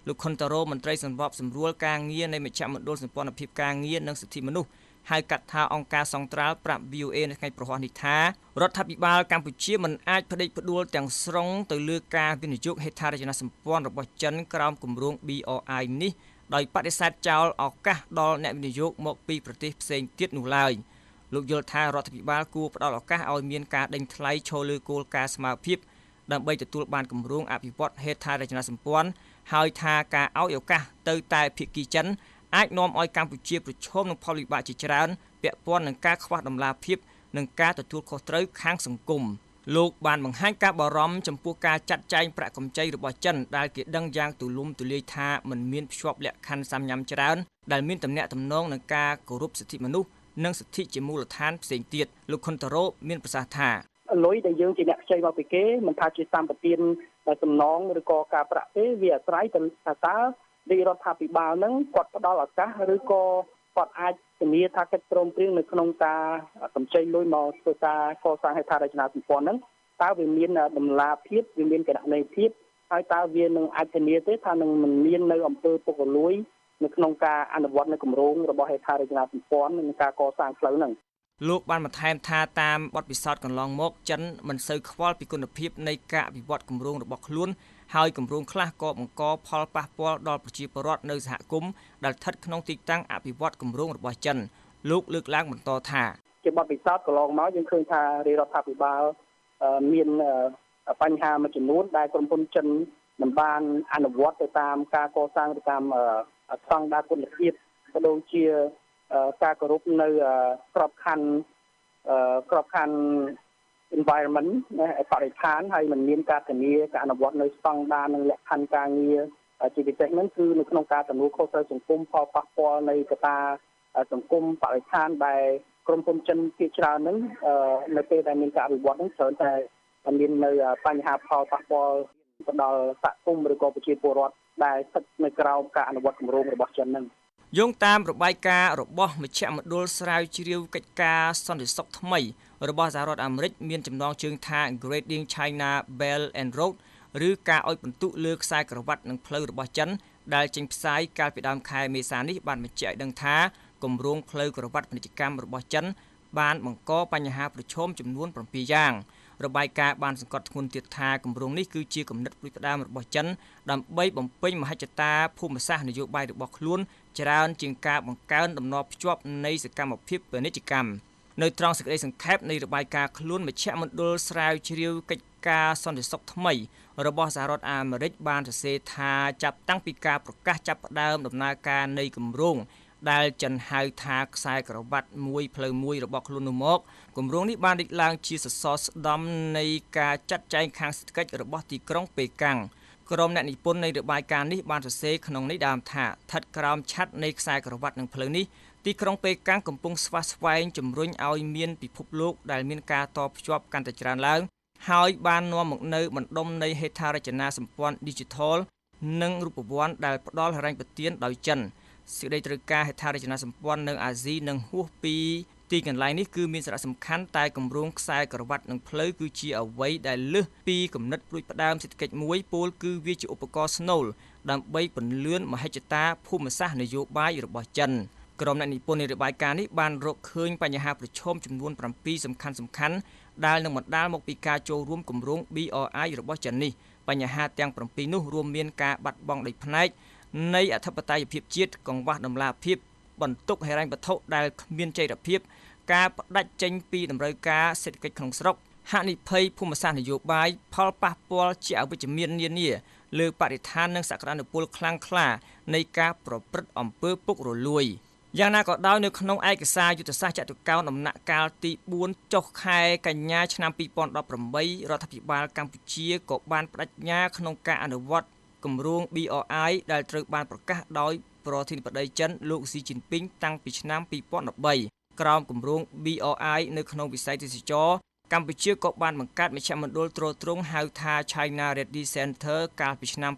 លោកខុនតារ៉ូមន្ត្រីសម្របសម្រួលការងារនៃមជ្ឈមណ្ឌលសម្ព័ន្ធភាពការងារនិងសិទ្ធិមនុស្សហៅកាត់ថាអង្គការសង្ត្រាល់ប្រាប់ VOA នៅថ្ងៃប្រហ័សនេះថារដ្ឋាភិបាលកម្ពុជាមិនអាចផ្ដេកផ្ដួលទាំងស្រុងទៅលើការវិនិយោគហេដ្ឋារចនាសម្ព័ន្ធរបស់ចិនក្រោមគម្រោង BRI នេះដោយបដិសេធចោលឱកាសដល់អ្នកវិនិយោគមកពីប្រទេសផ្សេងទៀតនោះឡើយលោកយល់ថារដ្ឋាភិបាលគួរផ្ដល់ឱកាសឲ្យមានការដេញថ្លៃឈរលើគោលការណ៍ស្មារតីដើម្បីទទួលបានគម្រោងអភិវឌ្ឍហេដ្ឋារចនាសម្ព័ន្ធហើយថាការឲ្យឱកាសទៅតែភាគីចិនអាចនាំឲ្យកម្ពុជាប្រឈមនឹងផលវិបាកជាច្រើនពាក់ព័ន្ធនឹងការខ្វះតម្លាភាពនិងការទទួលខុសត្រូវខាងសង្គមលោកបានបង្ហាញការបារម្ភចំពោះការចាត់ចែងប្រាក់កម្ចីរបស់ចិនដែលគេដឹងយ៉ាងទូលំទូលាយថាមិនមានភ្ជាប់លក្ខខណ្ឌសាមញ្ញច្រើនដែលមានទំនាក់ទំនងនឹងការគោរពសិទ្ធិមនុស្សនិងសិទ្ធិជាមូលដ្ឋានផ្សេងទៀតលោកខុនតារ៉ូមានប្រសាសន៍ថាលុយដែលយើងជាអ្នកខ្ចីមកពីគេមិនថាជាសម្បទានសំណងឬក៏ការប្រាក់ទេវាអាស្រ័យទៅថាតើរាជរដ្ឋាភិបាលហ្នឹងគាត់ផ្ដល់ឱកាសឬក៏គាត់អាចធានាថាកិច្ចព្រមព្រៀងនៅក្នុងការកម្ចីលុយមកធ្វើការកសាងហេដ្ឋារចនាសម្ព័ន្ធហ្នឹងតើវាមានតម្លាភាពវាមានគណនេយ្យភាពហើយតើវានឹងអាចធានាទេថានឹងមិនមាននៅអំពើពុករលួយនៅក្នុងការអនុវត្តនៅគម្រោងរបស់ហេដ្ឋារចនាសម្ព័ន្ធនិងការកសាងផ្លូវហ្នឹងលោកបានបន្ថែមថាតាមបទពិសោធន៍កន្លងមកចិនមិនសូវខ្វល់ពីគុណភាពនៃការអភិវឌ្ឍគម្រោងរបស់ខ្លួនហើយគម្រោងខ្លះក៏បង្កផលប៉ះពាល់ដល់ប្រជាពលរដ្ឋនៅសហគមន៍ដែលស្ថិតក្នុងទីតាំងអភិវឌ្ឍគម្រោងរបស់ចិនលោកលើកឡើងបន្តថាជាបទពិសោធន៍កន្លងមកយើងឃើញថារាជរដ្ឋាភិបាលមានបញ្ហាមួយចំនួនដែលក្រុមហ៊ុនចិនមិនបានអនុវត្តទៅតាមការកសាងទៅតាមស្តង់ដារគុណភាពក៏ដូចជាការគោរពនៅក្របខ័ណ្ឌ environment បរិស្ថានហើយមិនមានការធានាការអនុវត្តនៅស្តង់ដារនិងលក្ខខណ្ឌការងារជាពិសេសហ្នឹងគឺនៅក្នុងការទទួលខុសត្រូវសង្គមផលប៉ះពាល់នៃកត្តាសង្គមបរិស្ថានដែលក្រុមហ៊ុនចិនភាគច្រើនហ្នឹងនៅពេលដែលមានការអភិវឌ្ឍហ្នឹងច្រើនតែមាននៅបញ្ហាផលប៉ះពាល់ទៅដល់សហគមន៍ឬក៏ប្រជាពលរដ្ឋដែលស្ថិតនៅក្រោមការអនុវត្តគម្រោងរបស់ចិនហ្នឹងយោងតាមរបាយការណ៍របស់មជ្ឈមណ្ឌលស្រាវជ្រាវកិច្ចការសន្តិសុខថ្មីរបស់សហរដ្ឋអាមេរិកមានចំណងជើងថា Grading China Belt and Road ឬការឲ្យពិន្ទុលើខ្សែក្រវ៉ាត់និងផ្លូវរបស់ចិនដែលចេញផ្សាយកាលពីដើមខែមេសានេះបានបញ្ជាក់ឲ្យដឹងថាគម្រោងផ្លូវក្រវ៉ាត់ពាណិជ្ជកម្មរបស់ចិនបានបង្កបញ្ហាប្រឈមចំនួន7យ៉ាងរបាយការណ៍បានសង្កត់ធ្ងន់ទៀតថាគម្រោងនេះគឺជាគំនិតផ្ដួចផ្ដើមរបស់ចិនដើម្បីបំពេញមហិច្ឆតាភូមិសាស្ត្រនយោបាយរបស់ខ្លួនច្រើនជាងការបង្កើនដំណភ្ជាប់នៃសកម្មភាពពាណិជ្ជកម្មនៅត្រង់សេចក្តីសង្ខេបនៃរបាយការណ៍ខ្លួនមជ្ឈមណ្ឌលស្រាវជ្រាវកិច្ចការសន្តិសុខថ្មីរបស់សហរដ្ឋអាមេរិកបានសរសេរថាចាប់តាំងពីការប្រកាសចាប់ផ្ដើមដំណើរការនៃគម្រោងដែលចិនហៅថាខ្សែក្រវ៉ាត់មួយផ្លូវមួយរបស់ខ្លួននោះមកគម្រោងនេះបានលេចឡើងជាសសរស្តម្ភនៃការចាត់ចែងខាងសេដ្ឋកិច្ចរបស់ទីក្រុងប៉េកាំងក្រុមអ្នកនិពន្ធនៃរបាយការណ៍នេះបានសរសេរក្នុងន័យដើមថាស្ថិតក្រោមឆ័ត្រនៃខ្សែក្រវ៉ាត់និងផ្លូវនេះទីក្រុងប៉េកាំងកំពុងស្វាស្វែងជំរុញឲ្យមានពិភពលោកដែលមានការតភ្ជាប់កាន់តែច្រើនឡើងហើយបាននាំមកនូវបណ្ដុំនៃហេដ្ឋារចនាសម្ព័ន្ធ Digital និងរូបវ័ន្តដែលផ្ដល់ហិរញ្ញប្បទានដោយចិនសេចក្តីត្រូវការហេដ្ឋារចនាសម្ព័ន្ធនៅអាស៊ីនិងហួសពីទីកន្លែងនេះគឺមានសារៈសំខាន់តែគម្រោងខ្សែក្រវ៉ាត់និងផ្លូវគឺជាអ្វីដែលលើសពីគំនិតផ្ដួចផ្ដើមសេដ្ឋកិច្ចមួយពោលគឺវាជាឧបករណ៍ស្នូលដើម្បីពន្លឿនមហិច្ឆតាភូមិសាស្ត្រនយោបាយរបស់ចិនក្រុមអ្នកនិពន្ធនៃរបាយការណ៍នេះបានរកឃើញបញ្ហាប្រឈមចំនួន7សំខាន់ដែលនឹងបណ្ដាលមកពីការចូលរួមគម្រោង BRI របស់ចិននេះបញ្ហាទាំង7នោះរួមមានការបាត់បង់ដីភ្នែកនៃអធិបតេយ្យភាពជាតិកង្វះតម្លាភាពបន្ទុកហិរញ្ញវត្ថុដែលគ្មានចីរភាពការផ្ដាច់ចេញពីតម្រូវការសេដ្ឋកិច្ចក្នុងស្រុកហានិភ័យភូមិសាស្ត្រនយោបាយផលប៉ះពាល់ជាអវិជ្ជមាននានាលើបរិស្ថាននិងសក្តានុពលខ្លាំងក្លានៃការប្រព្រឹត្តអំពើពុករលួយយ៉ាងណាក៏ដោយនៅក្នុងឯកសារយុទ្ធសាស្ត្រចតុកោណដំណាក់កាលទី4ចុងខែកញ្ញាឆ្នាំ2018រដ្ឋាភិបាលកម្ពុជាក៏បានបដិញ្ញាក្នុងការអនុវត្តគម្រោង BRI ដែលត្រូវបានប្រកាសដោយប្រធានាធិបតីចិនលោកស៊ីជីនពីងតាំងពីឆ្នាំ2013ក្រោមគម្រោង BRI នៅក្នុងវិស័យទេសចរណ៍កម្ពុជាក៏បានបង្កើតមជ្ឈមណ្ឌលទ្រទ្រង់ហៅថា China Ready Center កាលពីឆ្នាំ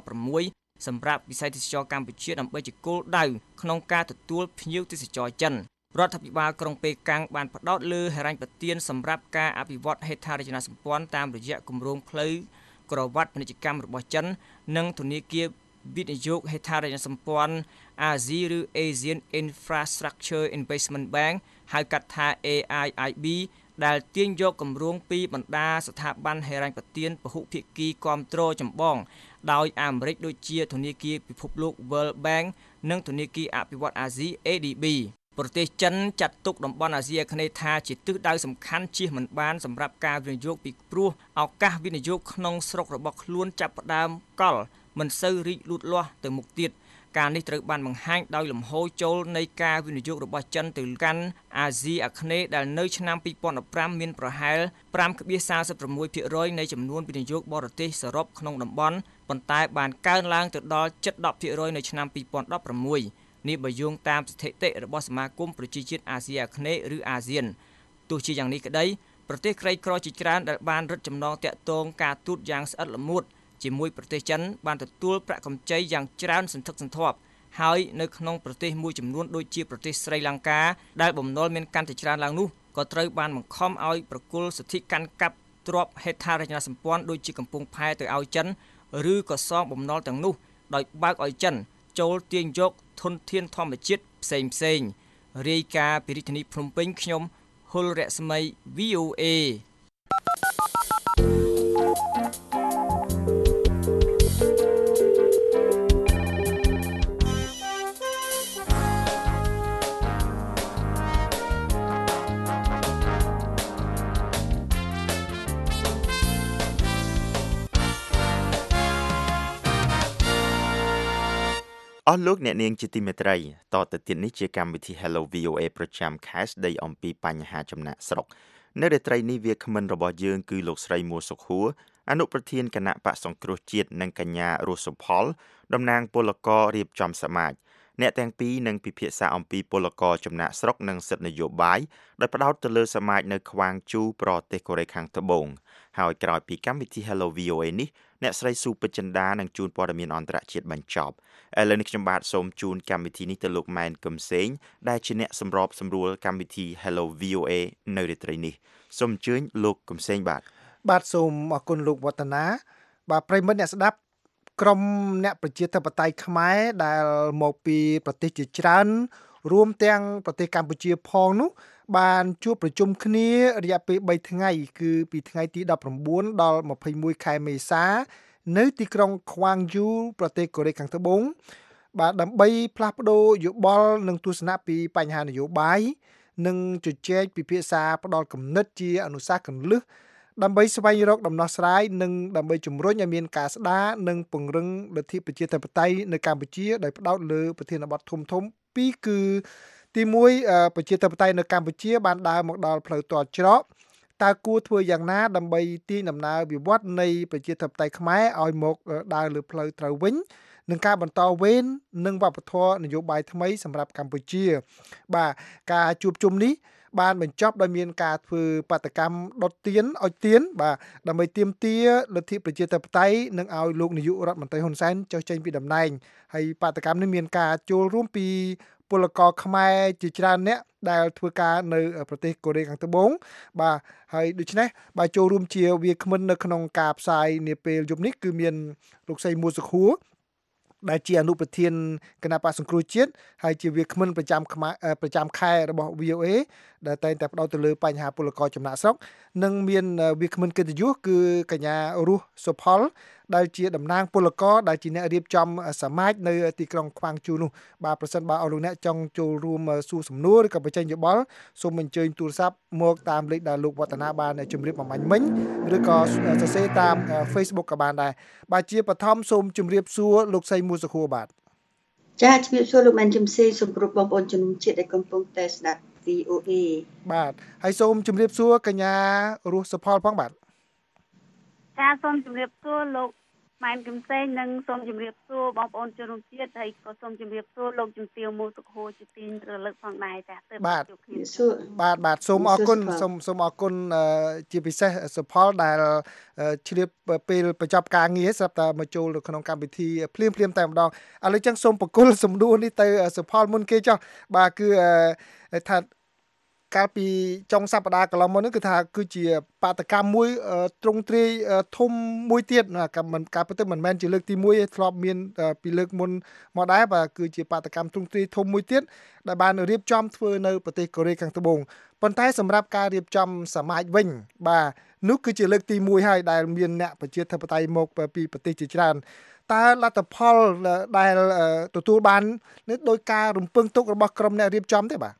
2016សម្រាប់វិស័យទេសចរណ៍កម្ពុជាដើម្បីជាគោលដៅក្នុងការទទួលភ្ញៀវទេសចរចិនរដ្ឋាភិបាលក្រុងប៉េកាំងបានផ្ដោតលើហិរញ្ញប្បទានសម្រាប់ការអភិវឌ្ឍហេដ្ឋារចនាសម្ព័ន្ធតាមរយៈគម្រោងផ្លូវក្រវ៉ាត់ពាណិជ្ជកម្មរបស់ចិននិងធនាគារវិនិយោគហេដ្ឋារចនាសម្ព័ន្ធអាស៊ីឬ Asian Infrastructure Investment Bank ហៅកាត់ថា AIIB ដែលទាញយកគម្រោងពីបណ្ដាស្ថាប័នហិរញ្ញប្បទានពហុភាគីគាំទ្រចម្បងដោយអាមេរិកដូចជាធនាគារពិភពលោក World Bank និងធនាគារអភិវឌ្ឍន៍អាស៊ី ADB ប្រទេសចិនចាត់ទុកតំបន់អាស៊ីអាគ្នេយ៍ថាជាទិសដៅសំខាន់ជៀសមិនបានសម្រាប់ការវិនិយោគពីព្រោះឱកាសវិនិយោគក្នុងស្រុករបស់ខ្លួនចាប់ផ្ដើមកលមិនសូវរីកលូតលាស់ទៅមុខទៀតការនេះត្រូវបានបង្ហាញដោយលំហូរចូលនៃការវិនិយោគរបស់ចិនទៅកាន់អាស៊ីអាគ្នេយ៍ដែលនៅឆ្នាំ2015មានប្រហែល 5.46% នៃចំនួនវិនិយោគបរទេសសរុបក្នុងតំបន់ប៉ុន្តែបានកើនឡើងទៅដល់ជិត 10% នៅឆ្នាំ2016នេះបើយោងតាមស្ថិតិរបស់សមាគមប្រជាជាតិអាស៊ីអាគ្នេយ៍ឬអាស៊ានទោះជាយ៉ាងនេះក្តីប្រទេសក្រីក្រជាច្រើនដែលបានរឹតចំណងតាក់ទងការទូតយ៉ាងស្អិតល្មួតជាមួយប្រទេសចិនបានទទួលប្រាក់កម្ចីយ៉ាងច្រើនសន្ធឹកសន្ធាប់ហើយនៅក្នុងប្រទេសមួយចំនួនដូចជាប្រទេសស្រីលង្កាដែលបំណុលមានកាន់តែច្រើនឡើងនោះក៏ត្រូវបានបង្ខំឲ្យប្រគល់សិទ្ធិកាន់កាប់ទ្រព្យហេដ្ឋារចនាសម្ព័ន្ធដូចជាកំពង់ផែទៅឲ្យចិនឬក៏សងបំណុលទាំងនោះដោយបើកឲ្យចិនចូលទាញយកធនធានធម្មជាតិផ្សេងរាយការណ៍ពីរាជធានីភ្នំពេញខ្ញុំហុលរស្មី VOA អស់លោកអ្នកនាងជាទីមេត្រីតទៅទៀតនេះជាកម្មវិធី Hello VOA ប្រចាំខែស្ដីអំពីបញ្ហាចំណាក់ស្រុកនៅរាត្រីនេះវាគ្មិនរបស់យើងគឺលោកស្រីមួសុខួរអនុប្រធានគណៈបកសង្គ្រោះជាតិនិងកញ្ញារស់សុផលតំណាងពលកររៀបចំសមាជអ្នកទាំងពីរនឹងពិភាក្សាអំពីពលករចំណាក់ស្រុកនិងសិទ្ធិនយោបាយដោយផ្ដោតទៅលើសមាជនៅខ្វាងជូប្រទេសកូរ៉េខាងត្បូងហើយក្រោយពីកម្មវិធី Hello VOA នេះអ្នកស្រីស៊ូពេជ្រចិន្តានឹងជួនព័ត៌មានអន្តរជាតិបញ្ចប់ឥឡូវនេះខ្ញុំបាទសូមជូនកម្មវិធីនេះទៅលោកម៉ែនកឹមសេងដែលជាអ្នកសម្របសម្រួលកម្មវិធី Hello VOA នៅរាត្រីនេះសូមអញ្ជើញលោកកឹមសេងបាទសូមអរគុណលោកវឌ្ឍនាបាទប្រិយមិត្តអ្នកស្ដាប់ក្រុមអ្នកប្រជាធិបតេយ្យខ្មែរដែលមកពីប្រទេសជាច្រើនរួមទាំងប្រទេសកម្ពុជាផងនោះបានជួបប្រជុំគ្នារយៈពេល3ថ្ងៃគឺពីថ្ងៃទី19ដល់21ខែមេសានៅទីក្រុងខ្វាងយូប្រទេសកូរ៉េខាងត្បូងបាទដើម្បីផ្លាស់ប្ដូរយោបល់និងទស្សនៈពីបញ្ហានយោបាយនិងជជែកពិភាក្សាផ្ដល់គំនិតជាអនុសាសន៍គន្លឹះដើម្បីស្វែងរកដំណោះស្រាយនិងដើម្បីជំរុញឲ្យមានការស្ដារនិងពង្រឹងលទ្ធិប្រជាធិបតេយ្យនៅកម្ពុជាដោយផ្ដោតលើប្រធានបទធំពីរគឺទី1ប្រជាធិបតេយ្យនៅកម្ពុជាបានដើរមកដល់ផ្លូវទាល់ច្រកតើគួរធ្វើយ៉ាងណាដើម្បីទាញដំណើរវិវត្តនៃប្រជាធិបតេយ្យខ្មែរឲ្យមកដើរលើផ្លូវត្រូវវិញនឹងការបន្តវេននិងវប្បធម៌នយោបាយថ្មីសម្រាប់កម្ពុជាបាទការជួបជុំនេះបានបញ្ចប់ដោយមានការធ្វើបាតកម្មដុតទៀនឲ្យទៀនបាទដើម្បីទាមទារលទ្ធិប្រជាធិបតេយ្យនិងឲ្យលោកនាយករដ្ឋមន្ត្រីហ៊ុនសែនចុះចេញពីតំណែងហើយបាតកម្មនេះមានការចូលរួមពីពលករខ្មែរជាច្រើនអ្នកដែលធ្វើការនៅប្រទេសកូរ៉េខាងត្បូងបាទហើយដូច្នេះបាទចូលរួមជាវាគ្មិននៅក្នុងការផ្សាយនាពេលយប់នេះគឺមានលោកស្រីមួសុខួរដែលជាអនុប្រធានគណៈបក្សសង្គ្រោះជាតិហើយជាវាគ្មិនប្រចាំខែរបស់ VOA ដែលតែងតែផ្ដោតទៅលើបញ្ហាពលករចំណាក់ស្រុកនិងមានវាគ្មិនកិត្តិយសគឺកញ្ញារស់សុផលដែលជាតំណាងពលករដែលជាអ្នករៀបចំសមាជនៅទីក្រុងខ្វាងជូនោះបាទប្រសិនបើអស់លោកអ្នកចង់ចូលរួមសួរសំណួរឬក៏បញ្ចេញយោបល់សូមអញ្ជើញទូរស័ព្ទមកតាមលេខដែលលោកវឌ្ឍនាបានជម្រាបបំបញ្ញមិញឬក៏សរសេរតាម Facebook ក៏បានដែរបាទជាបឋមសូមជម្រាបសួរលោកស្រីមួសុខួរបាទចាជម្រាបសួរលោកម៉ែនជំសេសូមគោរពបងប្អូនជំនុំជាតិដែលកំពុងតែស្ដាប់ VOA បាទហើយសូមជម្រាបសួរកញ្ញារស់សុផលផងបាទចាសូមជម្រាបសួរលោកម៉ែនកំសែងនិងសូមជម្រាបសួរបងប្អូនជនរួមជាតិហើយក៏សូមជម្រាបសួរលោកជំទាវមូសុខួរជាទីរលឹកផងដែរចាទើបជួបគ្នាបាទសូមអរគុណសូមអរគុណជាពិសេសសុផលដែលជ្រាបពេលបញ្ចប់ការងារស្រាប់តែមកចូលនៅក្នុងកម្មវិធីភ្លាមតែម្ដងឥឡូវចឹងសូមបកគលសំដួលនេះទៅសុផលមុនគេចុះបាទគឺថាកាលពីចុងសប្តាហ៍កន្លងមកនេះគឺថាគឺជាបាតកម្មមួយទ្រង់ទ្រាយធំមួយទៀតការពិតទៅមិនមែនជាលើកទី1ទេធ្លាប់មានពីលើកមុនមកដែរបាទគឺជាបាតកម្មទ្រង់ទ្រាយធំមួយទៀតដែលបានរៀបចំធ្វើនៅប្រទេសកូរ៉េខាងត្បូងប៉ុន្តែសម្រាប់ការរៀបចំសមាជវិញបាទនោះគឺជាលើកទី1ហើយដែលមានអ្នកប្រជាធិបតេយ្យមកពីប្រទេសជាច្រើនតើលទ្ធផលដែលទទួលបាននេះដោយការរំពឹងទុករបស់ក្រុមអ្នករៀបចំទេបាទ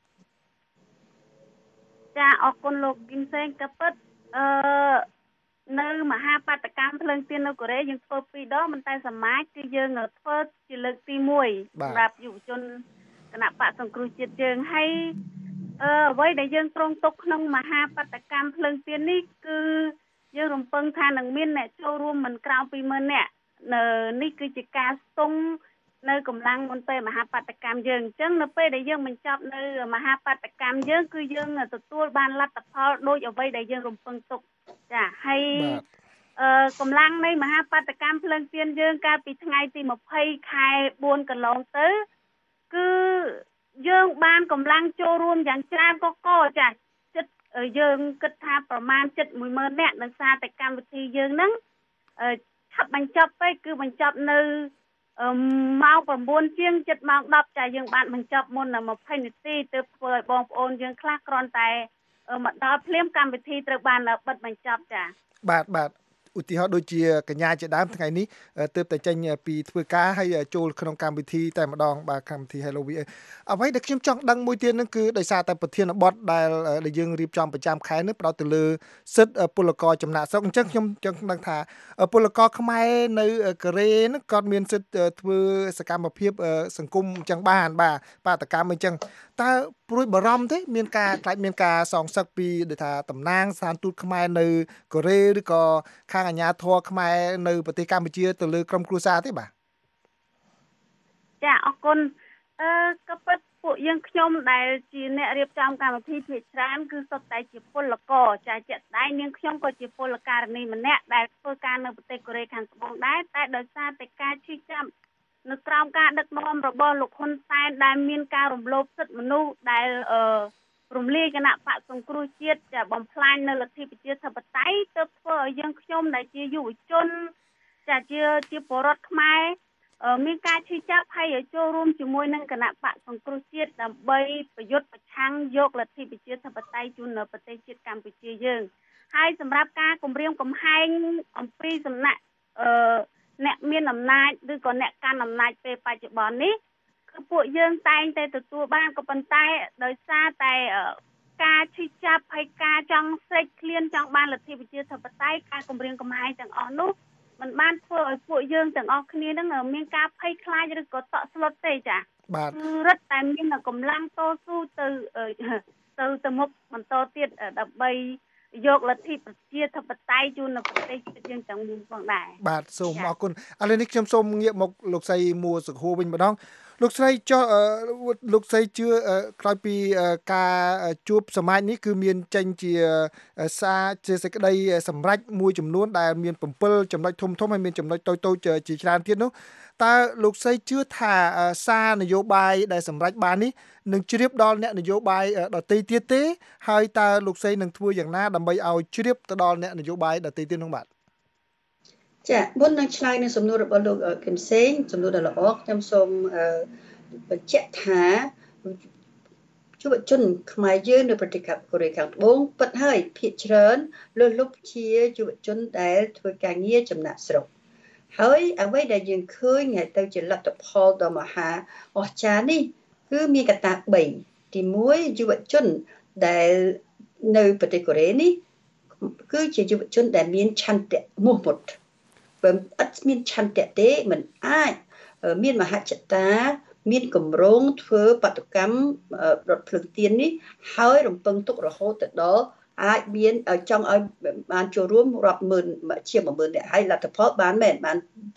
ចាអរគុណលោកគឹមសេងក៏ពិតនៅមហាបាតកម្មភ្លើងទៀននៅកូរ៉េយើងធ្វើ2ដងប៉ុន្តែសមាជគឺយើងធ្វើជាលើកទី1សម្រាប់យុវជនគណៈបកសង្គ្រោះជាតិយើងហើយអ្វីដែលយើងគ្រោងទុកក្នុងមហាបាតកម្មភ្លើងទៀននេះគឺយើងរំពឹងថានឹងមានអ្នកចូលរួមមិនក្រៅពី10000នាក់នេះគឺជាការស្ទង់នៅកម្លាំងមុនពេលមហាបាតកម្មយើងអញ្ចឹងនៅពេលដែលយើងបញ្ចប់នៅមហាបាតកម្មយើងគឺយើងទទួលបានលទ្ធផលដូចអ្វីដែលយើងរំពឹងទុកចាហើយកម្លាំងនៃមហាបាតកម្មភ្លើងទៀនយើងកាលពីថ្ងៃទី20ខែ4កន្លងទៅគឺយើងបានកម្លាំងចូលរួមយ៉ាងច្រើនកកចាចិត្តយើងគិតថាប្រមាណ710,000នាក់ដោយសារតែកម្មវិធីយើងហ្នឹងឆាប់បញ្ចប់ទៅគឺបញ្ចប់នៅម៉ោង9ជាង7ម៉ោង10ចាយើងបានបញ្ចប់មុន20នាទីទើបធ្វើឲ្យបងប្អូនយើងខ្លះគ្រាន់តែមកដល់ភ្លាមកម្មវិធីត្រូវបានបិទបញ្ចប់ចាបាទឧទាហរណ៍ដូចជាកញ្ញាជាដើមថ្ងៃនេះទើបតែចេញពីធ្វើការហើយចូលក្នុងកម្មវិធីតែម្ដងបាទកម្មវិធី Hello VA អ្វីដែលខ្ញុំចង់ដឹងមួយទៀតហ្នឹងគឺដោយសារតែប្រធានបទដែលយើងរៀបចំប្រចាំខែនេះផ្ដោតទៅលើសិទ្ធិពលករចំណាក់ស្រុកអញ្ចឹងខ្ញុំចង់ដឹងថាពលករខ្មែរនៅកូរ៉េហ្នឹងគាត់មានសិទ្ធិធ្វើសកម្មភាពសង្គមអញ្ចឹងបានបាទបាតកម្មអញ្ចឹងតើព្រួយបារម្ភទេមានការខ្លាចមានការសងសឹកពីដូចថាតំណាងស្ថានទូតខ្មែរនៅកូរ៉េឬក៏ខាងអាជ្ញាធរខ្មែរនៅប្រទេសកម្ពុជាទៅលើក្រុមគ្រួសារទេបាទចាអរគុណក៏ពិតពួកយើងខ្ញុំដែលជាអ្នករៀបចំកម្មវិធីភាគច្រើនគឺសុទ្ធតែជាពលករចាជាក់ស្ដែងនាងខ្ញុំក៏ជាពលករនីម្នាក់ដែលធ្វើការនៅប្រទេសកូរ៉េខាងត្បូងដែរតែដោយសារតែការឈឺចាប់នៅក្រោមការដឹកនាំរបស់លោកហ៊ុនសែនដែលមានការរំលោភសិទ្ធិមនុស្សដែលរំលាយគណៈបកសង្គ្រោះជាតិចាបំផ្លាញនៅលទ្ធិប្រជាធិបតេយ្យទើបធ្វើឲ្យយើងខ្ញុំដែលជាយុវជនចាជាពលរដ្ឋខ្មែរមានការឈឺចាប់ហើយចូលរួមជាមួយនឹងគណៈបកសង្គ្រោះជាតិដើម្បីប្រយុទ្ធប្រឆាំងយកលទ្ធិប្រជាធិបតេយ្យជូននៅប្រទេសជាតិកម្ពុជាយើងហើយសម្រាប់ការគម្រាមកំហែងអំពីសំណាក់អ្នកមានអំណាចឬក៏អ្នកកាន់អំណាចពេលបច្ចុប្បន្ននេះគឺពួកយើងតែងតែទទួលបានក៏ប៉ុន្តែដោយសារតែការឈឺចាប់ហើយការចង់ស្រេកឃ្លានចង់បានលទ្ធិប្រជាធិបតេយ្យការគម្រាមកំហែងទាំងអស់នោះมันបានធ្វើឲ្យពួកយើងទាំងអស់គ្នានឹងមានការភ័យខ្លាចឬក៏តក់ស្លុតទេចាបាទគឺរឹតតែមានកម្លាំងតស៊ូទៅមុខបន្តទៀតដើម្បីយកលទ្ធិប្រជាធិបតេយ្យជូននៅប្រទេសជាតិយើងទាំងមូលផងដែរបាទសូមអរគុណឥឡូវនេះខ្ញុំសូមងាកមកលោកស្រីមួសុខួរវិញម្ដងលោកស្រីលោកស្រីជឿក្រោយពីការជួបសមាជនេះគឺមានចេញជាសារជាសេចក្តីសម្រេចមួយចំនួនដែលមាន7ចំណុចធំហើយមានចំណុចតូចជាច្រើនទៀតនោះតើលោកស្រីជឿថាសារនយោបាយដែលសម្រេចបាននេះនឹងជ្រាបដល់អ្នកនយោបាយដទៃទៀតទេហើយតើលោកស្រីនឹងធ្វើយ៉ាងណាដើម្បីឲ្យជ្រាបទៅដល់អ្នកនយោបាយដទៃទៀតនោះបាទចាមុននឹងឆ្លើយនឹងសំណួររបស់លោកគឹមសេងសំណួរដ៏ល្អខ្ញុំសូមបញ្ជាក់ថាយុវជនខ្មែរយើងនៅប្រទេសកូរ៉េខាងត្បូងពិតហើយភាគច្រើនលើសលប់ជាយុវជនដែលធ្វើការងារចំណាក់ស្រុកហើយអ្វីដែលយើងឃើញទៅជាលទ្ធផលដ៏មហាអស្ចារ្យនេះគឺមានកត្តា3ទី1យុវជនដែលនៅប្រទេសកូរ៉េនេះគឺជាយុវជនដែលមានឆន្ទៈមោះមុតបើអត់មានឆន្ទៈទេមិនអាចមានមហិច្ឆតាមានគម្រោងធ្វើបាតុកម្មរថភ្លើងទៀននេះហើយរំពឹងទុករហូតទៅដល់អាចមានចង់ឲ្យបានចូលរួមរាប់ម៉ឺនជាង10000នាក់ហើយលទ្ធផលបានមែនបាន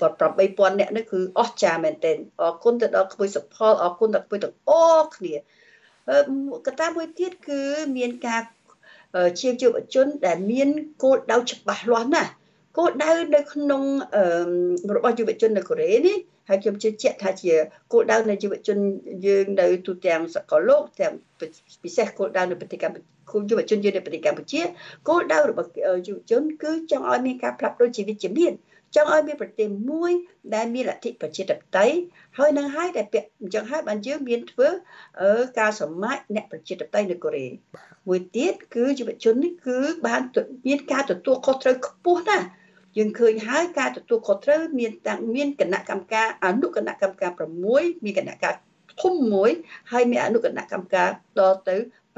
8000នាក់នេះគឺអស្ចារ្យមែនទែនអរគុណទៅដល់ក្មួយសុផលអរគុណដល់ក្មួយទាំងអស់គ្នាកត្តាមួយទៀតគឺមានការជាយុវជនដែលមានគោលដៅច្បាស់លាស់ណាស់គោលដៅនៅក្នុងរបស់យុវជននៅកូរ៉េនេះហើយខ្ញុំជឿជាក់ថាជាគោលដៅនៃយុវជនយើងនៅទូទាំងសកលលោកទាំងពិសេសគោលដៅនៅប្រទេសកម្ពុជាយុវជនយើងនៅប្រទេសកម្ពុជាគោលដៅរបស់យុវជនគឺចង់ឲ្យមានការផ្លាស់ប្ដូរជីវិតជាមានចង់ឲ្យមានប្រទេសមួយដែលមានលទ្ធិប្រជាធិបតេយ្យហើយនឹងហើយដែលអញ្ចឹងហើយបានយើងមានធ្វើការសម្មាជអ្នកប្រជាធិបតេយ្យនៅកូរ៉េមួយទៀតគឺយុវជននេះគឺបានមានការទទួលខុសត្រូវខ្ពស់ណាស់យើងឃើញហើយការទទួលខុសត្រូវមានគណៈកម្មការអនុគណៈកម្មការ6មានគណៈការធំមួយហើយមានអនុគណៈកម្មការដល់ទៅ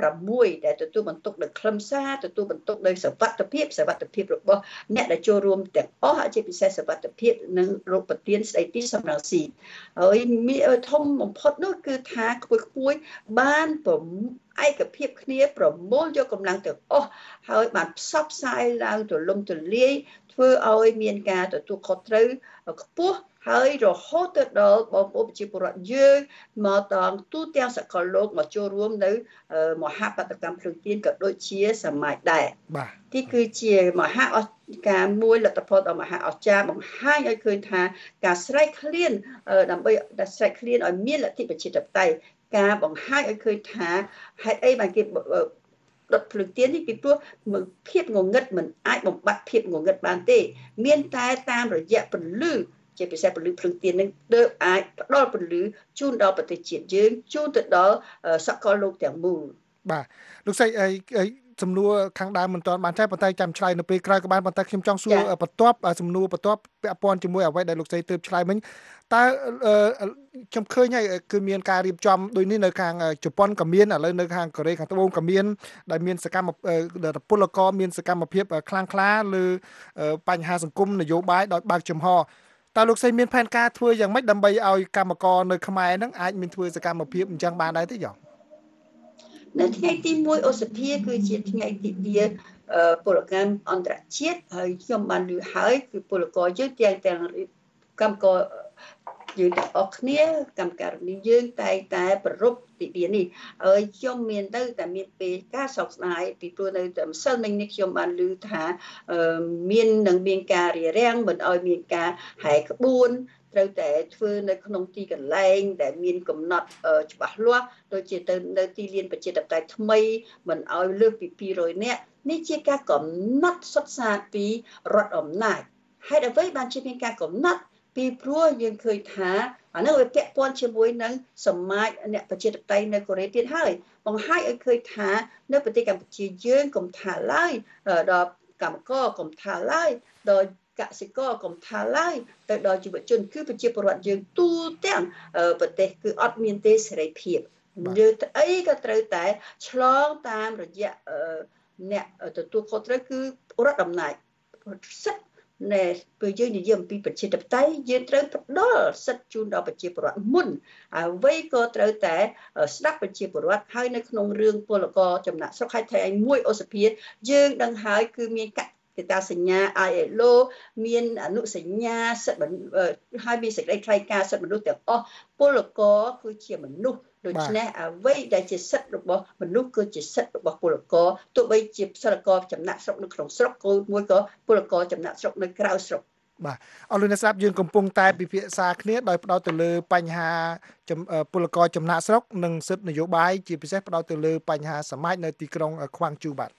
6ដែលទទួលបន្ទុកនៅខ្លឹមសារទទួលបន្ទុកនៅសវត្ថិភាពរបស់អ្នកដែលចូលរួមទាំងអស់ជាពិសេសសវត្ថិភាពនិងរោគប្រទានស្ដីពីសំរងស៊ីហើយមានធំបំផុតនោះគឺថាគួយបានឯកភាពគ្នាប្រមូលយកកម្លាំងទាំងអស់ហើយបានផ្សព្វផ្សាយឡើងទូលំទូលាយធ្វើឲ្យមានការទទួលខុសត្រូវខ្ពស់ហើយរហូតទៅដល់បងប្អូនប្រជាពលរដ្ឋយើងមកដល់ទូទាំងសកលលោកមកចូលរួមនៅមហាបដកម្មភ្លើងទៀនក៏ដូចជាសម័យដែរបាទទីគឺជាមហាអស្ចារ្យការមួយលទ្ធផលដ៏មហាអស្ចារ្យបង្ហាញឲ្យឃើញថាការស្រែកឃ្លានដើម្បីស្រែកឃ្លានឲ្យមានលទ្ធិប្រជាធិបតេយ្យការបង្ហាញឲ្យឃើញថាហេតុអីបានគេដុតភ្លើងទៀននេះពីព្រោះភាពងងឹតមិនអាចបំបត្តិភាពងងឹតបានទេមានតែតាមរយៈពន្លឺជាពិសេសពន្លឺភ្លើងទៀននឹងទើបអាចផ្ដល់ពន្លឺជូនដល់ប្រទេសជាតិយើងជូនទៅដល់សកលលោកទាំងមូលបាទលោកស្រីសំណួរខាងដើមមិនទាន់បានចែកប៉ុន្តែចាំឆ្លើយនៅពេលក្រោយក៏បានប៉ុន្តែខ្ញុំចង់សួរបន្ទាប់សំណួរបន្ទាប់ពាក់ព័ន្ធជាមួយអ្វីដែលលោកស្រីទើបឆ្លើយមិញតើខ្ញុំឃើញហើយគឺមានការរៀបចំដូចនេះនៅខាងជប៉ុនក៏មានឥឡូវនៅខាងកូរ៉េខាងត្បូងក៏មានដែលមានសកម្មពលករមានសកម្មភាពខ្លាំងក្លាលើបញ្ហាសង្គមនយោបាយដោយបើកចំហតើលោកស្រីមានផែនការធ្វើយ៉ាងម៉េចដើម្បីឲ្យកម្មករនៅខ្មែរហ្នឹងអាចមានធ្វើសកម្មភាពអញ្ចឹងបានដែរទេយ៉ងនៅថ្ងៃទី1ឧសភាគឺជាថ្ងៃទីពលកម្មអន្តរជាតិហើយខ្ញុំបានឮហើយគឺពលករយើងទាំងកម្មករយើងទាំងអស់គ្នាកម្មការនីយើងតែប្ររពទិវានេះហើយខ្ញុំមានទៅតែមានពេលការសោកស្ដាយពីព្រោះនៅតែម្សិលមិញនេះខ្ញុំបានឮថាមានការរារាំងមិនឲ្យមានការហែក្បួនត្រូវតែធ្វើនៅក្នុងទីកន្លែងដែលមានកំណត់ច្បាស់លាស់ដូចជាទៅនៅទីលានប្រជាធិបតេយ្យថ្មីមិនឲ្យលើសពី200នាក់នេះជាការកំណត់សុទ្ធសាធពីរដ្ឋអំណាចហេតុអ្វីបានជាមានការកំណត់ពីព្រោះយើងឃើញថាអានោះវាពាក់ព័ន្ធជាមួយនឹងសមាជអ្នកប្រជាធិបតេយ្យនៅកូរ៉េទៀតហើយបង្ហាញឲ្យឃើញថានៅប្រទេសកម្ពុជាយើងកុំថាឡើយដល់កម្មករកុំថាឡើយដល់កសិករកុំថាឡើយទៅដល់យុវជនគឺប្រជាពលរដ្ឋយើងទូទាំងប្រទេសគឺអត់មានទេសេរីភាពយើងអីក៏ត្រូវតែឆ្លងតាមរយៈអ្នកទទួលខុសត្រូវគឺរដ្ឋអំណាចសិទ្ធិណែពេលយើងនិយាយអំពីប្រជាធិបតេយ្យយើងត្រូវផ្ដល់សិទ្ធិជូនដល់ប្រជាពលរដ្ឋមុនអ្វីក៏ត្រូវតែស្ដាប់ប្រជាពលរដ្ឋហើយនៅក្នុងរឿងពលករចំណាក់ស្រុកហើយថ្ងៃ1ឧសភាយើងដឹងហើយគឺមានកេតាសញ្ញា ILO មានអនុសញ្ញាសិទ្ធិហើយមានសេចក្តីថ្លែងការណ៍សិទ្ធិមនុស្សទាំងអស់ពលករគឺជាមនុស្សដូច្នេះអ្វីដែលជាសិទ្ធិរបស់មនុស្សគឺជាសិទ្ធិរបស់ពលករទោះបីជាពលករចំណាក់ស្រុកនៅក្នុងស្រុកក៏មួយក៏ពលករចំណាក់ស្រុកនៅក្រៅស្រុកបាទអរលោកអ្នកស្ដាប់យើងកំពុងតែពិភាក្សាគ្នាដោយផ្ដោតទៅលើបញ្ហាពលករចំណាក់ស្រុកនិងសិទ្ធិនយោបាយជាពិសេសផ្ដោតទៅលើបញ្ហាសមាជនៅទីក្រុងខ្វាំងជូបាទ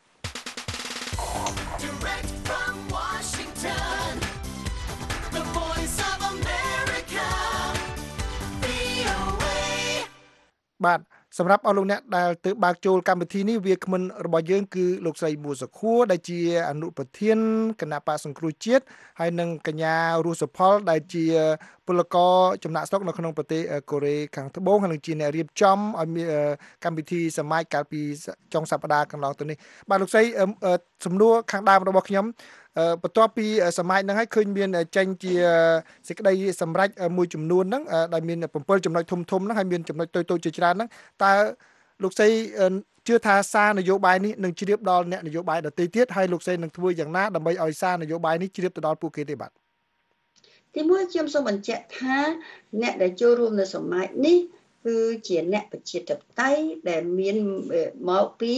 បាទសម្រាប់អស់លោកអ្នកដែលទើបបើកចូលកម្មវិធីនេះវាគ្មិនរបស់យើងគឺលោកស្រីប៊ូសុខួរដែលជាអនុប្រធានគណៈបក្សសង្គ្រោះជាតិហើយនិងកញ្ញារស់សុផលដែលជាពលករចំណាក់ស្រុកនៅក្នុងប្រទេសកូរ៉េខាងត្បូងហើយនិងជាអ្នករៀបចំឲ្យមានកម្មវិធីសមាជកាលពីចុងសប្តាហ៍កន្លងទៅនេះបាទលោកស្រីសំណួរខាងដើមរបស់ខ្ញុំបន្ទាប់ពីសមាជហ្នឹងហើយឃើញមានចេញជាសេចក្តីសម្រេចមួយចំនួនហ្នឹងដែលមាន7ចំណុចធំៗហ្នឹងហើយមានចំណុចតូចៗជាច្រើនហ្នឹងតើលោកស្រីជឿថាសារនយោបាយនេះនឹងជ្រាបដល់អ្នកនយោបាយដទៃទៀតហើយលោកស្រីនឹងធ្វើយ៉ាងណាដើម្បីឲ្យសារនយោបាយនេះជ្រាបទៅដល់ពួកគេទេបាទទីមួយខ្ញុំសូមបញ្ជាក់ថាអ្នកដែលចូលរួមនៅសមាជនេះគឺជាអ្នកប្រជាធិបតេយ្យដែលមានមកពី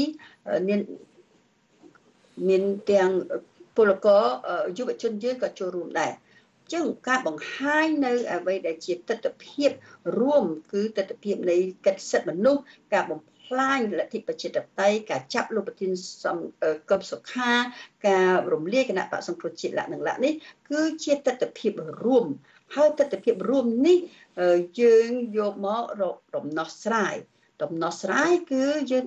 មានទាំងពលករយុវជនយើងក៏ចូលរួមដែរចឹងការបង្ហាញនៅអ្វីដែលជាទស្សនវិជ្ជារួមគឺទស្សនវិជ្ជានៃកិច្ចសិទ្ធិមនុស្សការបំផ្លាញលទ្ធិប្រជាធិបតេយ្យការចាប់លោកប្រធានកឹមសុខាការរំលាយគណៈបក្សសង្គ្រោះជាតិលក្ខណៈនេះគឺជាទស្សនវិជ្ជារួមហើយទស្សនវិជ្ជារួមនេះយើងយកមករកដំណោះស្រាយគឺយើង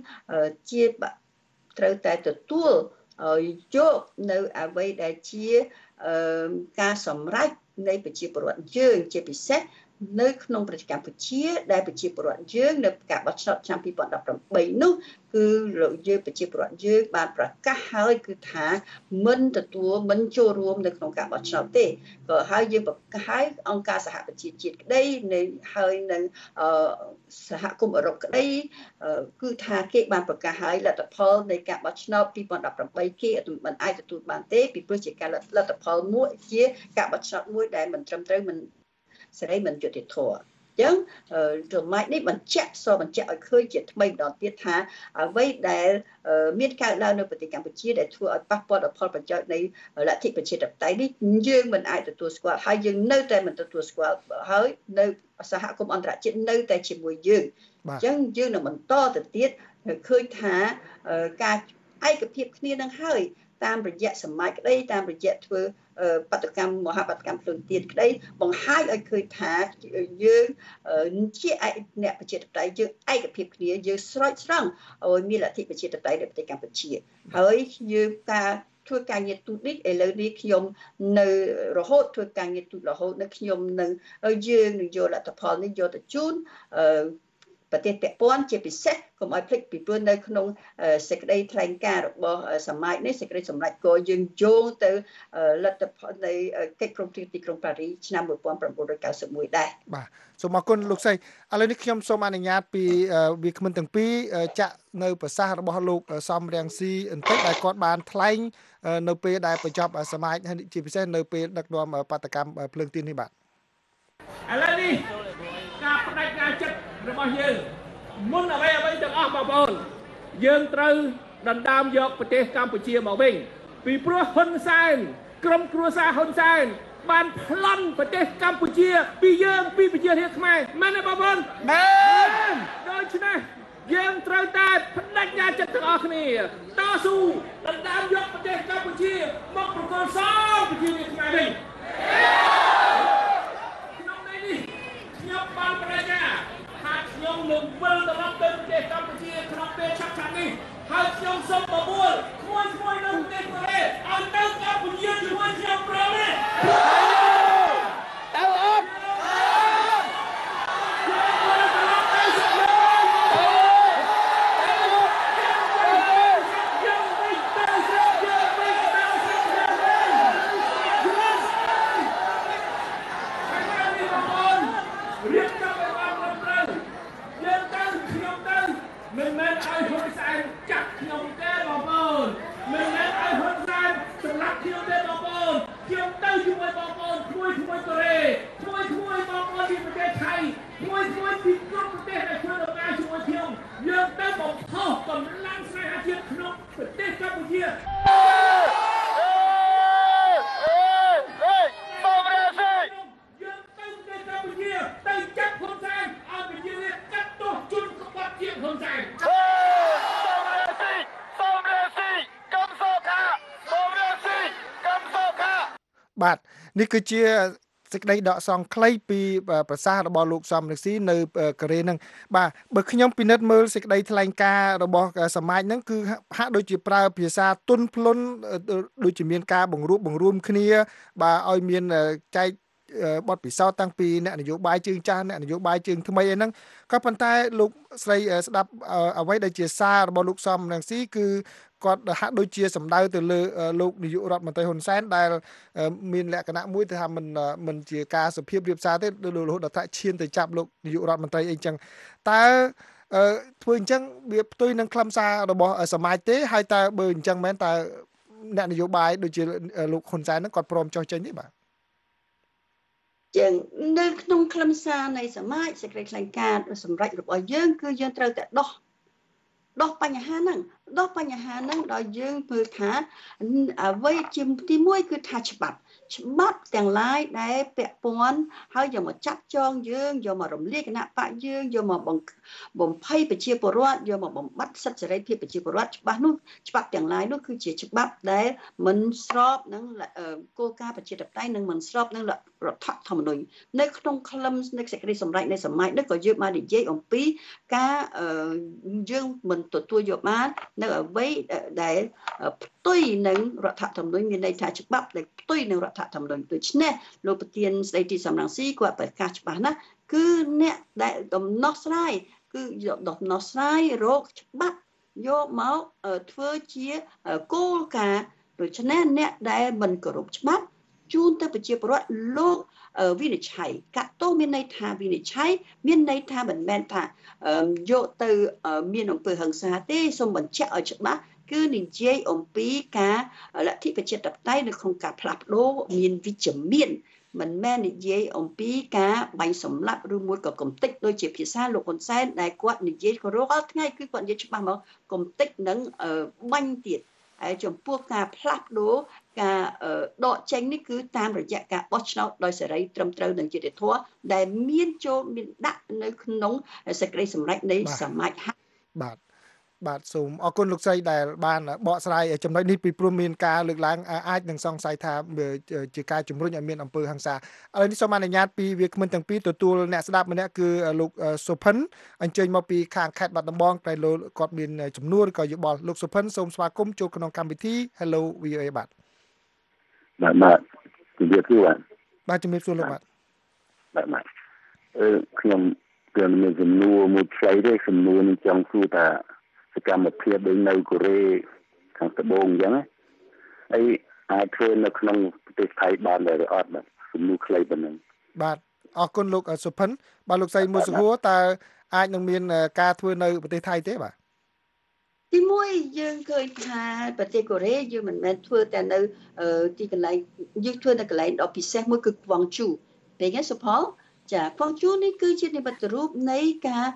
ត្រូវតែទទួលយកនៅអ្វីដែលជាការសម្រេចនៃប្រជាពលរដ្ឋយើងជាពិសេសនៅក្នុងប្រទេសកម្ពុជាដែលប្រជាពលរដ្ឋយើងនៅការបោះឆ្នោតឆ្នាំ2018នោះគឺលោកយើងប្រជាពលរដ្ឋយើងបានប្រកាសហើយគឺថាមិនចូលរួមនៅក្នុងការបោះឆ្នោតទេក៏ហើយយើងប្រកាសហើយអង្គការសហប្រជាជាតិក្តីនៅហើយនឹងសហគមន៍អឺរ៉ុបក្តីគឺថាគេបានប្រកាសហើយលទ្ធផលនៃការបោះឆ្នោត2018គេមិនអាចទទួលបានទេពីព្រោះជាការលទ្ធផលមួយជាការបោះឆ្នោតមួយដែលមិនត្រឹមត្រូវមិនសេរីមិនយុត្តិធម៌អញ្ចឹងចំណែកនេះបញ្ជាក់ឲ្យឃើញជាថ្មីម្ដងទៀតថាអ្វីដែលមានកើតឡើងនៅប្រទេសកម្ពុជាដែលធ្វើឲ្យប៉ះពាល់ដល់ផលប្រយោជន៍នៃលទ្ធិប្រជាធិបតេយ្យនេះយើងមិនអាចទទួលស្គាល់ហើយយើងនៅតែមិនទទួលស្គាល់ហើយនៅសហគមន៍អន្តរជាតិនៅតែជាមួយយើងអញ្ចឹងយើងនឹងបន្តទៅទៀតឃើញថាការឯកភាពគ្នានឹងហើយតាមរយៈសម័យក្តីតាមរយៈធ្វើបាតុកម្មមហាបាតុកម្មខ្លួនទៀតក្តីបង្ហាញឲ្យឃើញថាយើងជាអ្នកប្រជាធិបតេយ្យយើងឯកភាពគ្នាយើងស្រោចស្រង់ឲ្យមានលទ្ធិប្រជាធិបតេយ្យនៅប្រទេសកម្ពុជាហើយយើងធ្វើការងារទូតនេះឥឡូវនេះខ្ញុំនៅរហូតធ្វើការងារទូតរហូតនៅខ្ញុំនឹងយើងនឹងយកលទ្ធផលនេះយកទៅជូនប្រទេសពាក់ព័ន្ធជាពិសេសកុំឲ្យភ្លេចពីព្រោះនៅក្នុងសេចក្តីថ្លែងការណ៍របស់សម័យនេះសេចក្តីសម្រេចក៏យើងយោងទៅលទ្ធផលនៃកិច្ចព្រមព្រៀងទីក្រុងប៉ារីឆ្នាំ1991ដែរបាទសូមអរគុណលោកស្រីឥឡូវនេះខ្ញុំសូមអនុញ្ញាតពីវាគ្មិនទាំងពីរចាក់នៅប្រសាសន៍របស់លោកសំរងស៊ីបន្តិចដែលគាត់បានថ្លែងនៅពេលដែលបញ្ចប់សម័យជាពិសេសនៅពេលដឹកនាំបាតកម្មភ្លើងទៀននេះបាទឥឡូវនេះការបដិញ្ញាចិត្តរបស់យើងមុនអ្វីទាំងអស់បងប្អូនយើងត្រូវដណ្ដើមយកប្រទេសកម្ពុជាមកវិញពីព្រោះហ៊ុនសែនក្រុមគ្រួសារហ៊ុនសែនបានប្លន់ប្រទេសកម្ពុជាពីយើងពីប្រជារាស្ត្រខ្មែរមែនទេបងប្អូនមែនដូច្នេះយើងត្រូវតែបដិញ្ញាចិត្តទាំងអស់គ្នាតស៊ូដណ្ដើមយកប្រទេសកម្ពុជាមកប្រកបសងប្រជារាស្ត្រខ្មែរវិញក្នុងនេះខ្ញុំបានបដិញ្ញាថាខ្ញុំនឹងវិលត្រឡប់ទៅប្រទេសកម្ពុជាក្នុងពេលឆាប់ៗនេះហើយខ្ញុំសូមបបួលក្មួយនៅប្រទេសកូរ៉េឲ្យទៅកម្ពុជាជាមួយខ្ញុំប្រមទេទៅអត់មិនមែនឲ្យហ៊ុនសែនចាប់ខ្ញុំទេបងប្អូនមិនមែនឲ្យហ៊ុនសែនសម្លាប់ខ្ញុំទេបងប្អូនខ្ញុំទៅជាមួយបងប្អូនជាមួយកូរ៉េជាមួយបងប្អូនពីប្រទេសថៃជាមួយពីគ្រប់ប្រទេសដែលធ្វើដំណើរជាមួយខ្ញុំយើងទៅបំផុសកម្លាំងស្នេហាជាតិក្នុងប្រទេសកម្ពុជាយើងទៅប្រទេសកម្ពុជាទៅចាប់ហ៊ុនសែនឲ្យប្រជារាស្ត្រកាត់ទោសជន់ក្បត់ជាហ៊ុនសែនបាទនេះគឺជាសេចក្តីដកសង្ខ្លីពីប្រសាសន៍របស់លោកសំរងស៊ីនៅកូរ៉េហ្នឹងបាទបើខ្ញុំពិនិត្យមើលសេចក្តីថ្លែងការណ៍របស់សមាជហ្នឹងគឺហាក់ដូចជាប្រើភាសាទន់ភ្លន់ដូចជាមានការបង្រួមគ្នាបាទឲ្យមានចែកបទពិសោធន៍តាំងពីអ្នកនយោបាយជើងចាស់អ្នកនយោបាយជើងថ្មីអីហ្នឹងក៏ប៉ុន្តែលោកស្រីស្ដាប់អ្វីដែលជាសាររបស់លោកសំរងស៊ីគឺគាត់ហាក់ដូចជាសម្ដៅទៅលើលោកនាយករដ្ឋមន្ត្រីហ៊ុនសែនដែលមានលក្ខណៈមួយថាមិនជាការសុភាពរៀបសារទេរហូតដល់ថាឈានទៅចាប់លោកនាយករដ្ឋមន្ត្រីអីចឹងតើធ្វើអញ្ចឹងវាផ្ទុយនឹងខ្លឹមសាររបស់សមាជទេហើយតើបើអញ្ចឹងមែនតើអ្នកនយោបាយដូចជាលោកហ៊ុនសែនហ្នឹងគាត់ព្រមចុះចេញទេបាទចឹងនៅក្នុងខ្លឹមសារនៃសមាជសេចក្តីថ្លែងការណ៍សម្រាប់របស់យើងគឺយើងត្រូវតែដោះបញ្ហាហ្នឹងដោះបញ្ហាហ្នឹងដល់យើងមើលថាអ្វីជាទីមួយគឺថាច្បាប់ទាំងឡាយដែលពាក់ព័ន្ធហើយយកមកចាត់ចងយើងយកមករំលាយគណៈបកយើងយកមកបំភ័យប្រជាពលរដ្ឋយកមកបំបត្តិសិទ្ធិសេរីភាពប្រជាពលរដ្ឋច្បាប់ទាំងឡាយនោះគឺជាច្បាប់ដែលមិនស្របនឹងគោលការណ៍ប្រជាធិបតេយ្យនិងមិនស្របនឹងរដ្ឋធម្មនុញ្ញនៅក្នុងខ្លឹមនៃសេចក្តីសម្រេចនៃសម័យនេះក៏យើងបាននិយាយអំពីការយើងមិនទទួលយកបាននៅអ្វីដែលផ្ទុយនឹងរដ្ឋធម្មនុញ្ញមានន័យថាច្បាប់ដែលផ្ទុយនឹងរដ្ឋធម្មនុញ្ញដូច្នេះលោកប្រធានស្ដីទីសំរងស៊ីគាត់ប្រកាសច្បាស់ណាស់គឺអ្នកដែលដំណោះស្រាយគឺយកដំណោះស្រាយរោគច្បាប់យកមកធ្វើជាគោលការណ៍ដូច្នេះអ្នកដែលមិនគោរពច្បាប់ជូនទៅប្រជាពលរដ្ឋលោកវិនិច្ឆ័យកាត់ទោសមានន័យថាវិនិច្ឆ័យមានន័យថាមិនមែនថាយកទៅមានអំពើហិង្សាទេសូមបញ្ជាក់ឲ្យច្បាស់គឺនិយាយអំពីការលទ្ធិប្រជាធិបតេយ្យនៅក្នុងការផ្លាស់ប្ដូរមានវិជ្ជមានមិនមែននិយាយអំពីការបាញ់សម្លាប់ឬមួយក៏កំទេចដូចជាភាសាលោកហ៊ុនសែនដែលគាត់និយាយរាល់ថ្ងៃគឺគាត់និយាយច្បាស់មកកំទេចនិងបាញ់ទៀតហើយចំពោះការផ្លាស់ប្ដូរការដកចេញនេះគឺតាមរយៈការបោះឆ្នោតដោយសេរីត្រឹមត្រូវនិងយុត្តិធម៌ដែលមានដាក់នៅក្នុងសេចក្តីសម្រេចនៃសមាជបាទសូមអរគុណលោកស្រីដែលបានបកស្រាយចំណុចនេះពីព្រោះមានការលើកឡើងអាចនឹងសង្ស័យថាជាការជំរុញឲ្យមានអំពើហិង្សាឥឡូវនេះសូមអនុញ្ញាតពីវាគ្មិនទាំងពីរទទួលអ្នកស្ដាប់ម្នាក់គឺលោកសុផិនអញ្ជើញមកពីខាងខេត្តបាត់ដំបងតែលោកគាត់មានចំនួនក៏យោបល់លោកសុផិនសូមស្វាគមន៍ចូលក្នុងកម្មវិធី Hello VOA បាទជំរាបសួរបាទជំរាបសួរលោកបាទខ្ញុំគឺមានចំនួនមួយផ្សេងទេចំនួននេះចង់សួរថាសកម្មភាពដូចនៅកូរ៉េខាងត្បូងអញ្ចឹងហើយអាចធ្វើនៅក្នុងប្រទេសថៃបានដែរឬអត់បាទសំណួរខ្លីប៉ុណ្ណឹងបាទអរគុណលោកសុផិនបាទលោកស្រីមួយសុខួរតើអាចនឹងមានការធ្វើនៅប្រទេសថៃទេបាទទីមួយយើងឃើញថាប្រទេសកូរ៉េយើងមិនមែនធ្វើតែនៅទីកន្លែងយើងធ្វើនៅកន្លែងដ៏ពិសេសមួយគឺខ្វង់ជូពេលហ្នឹងសុផលចាខ្វង់ជូនេះគឺជានិមិត្តរូបនៃការ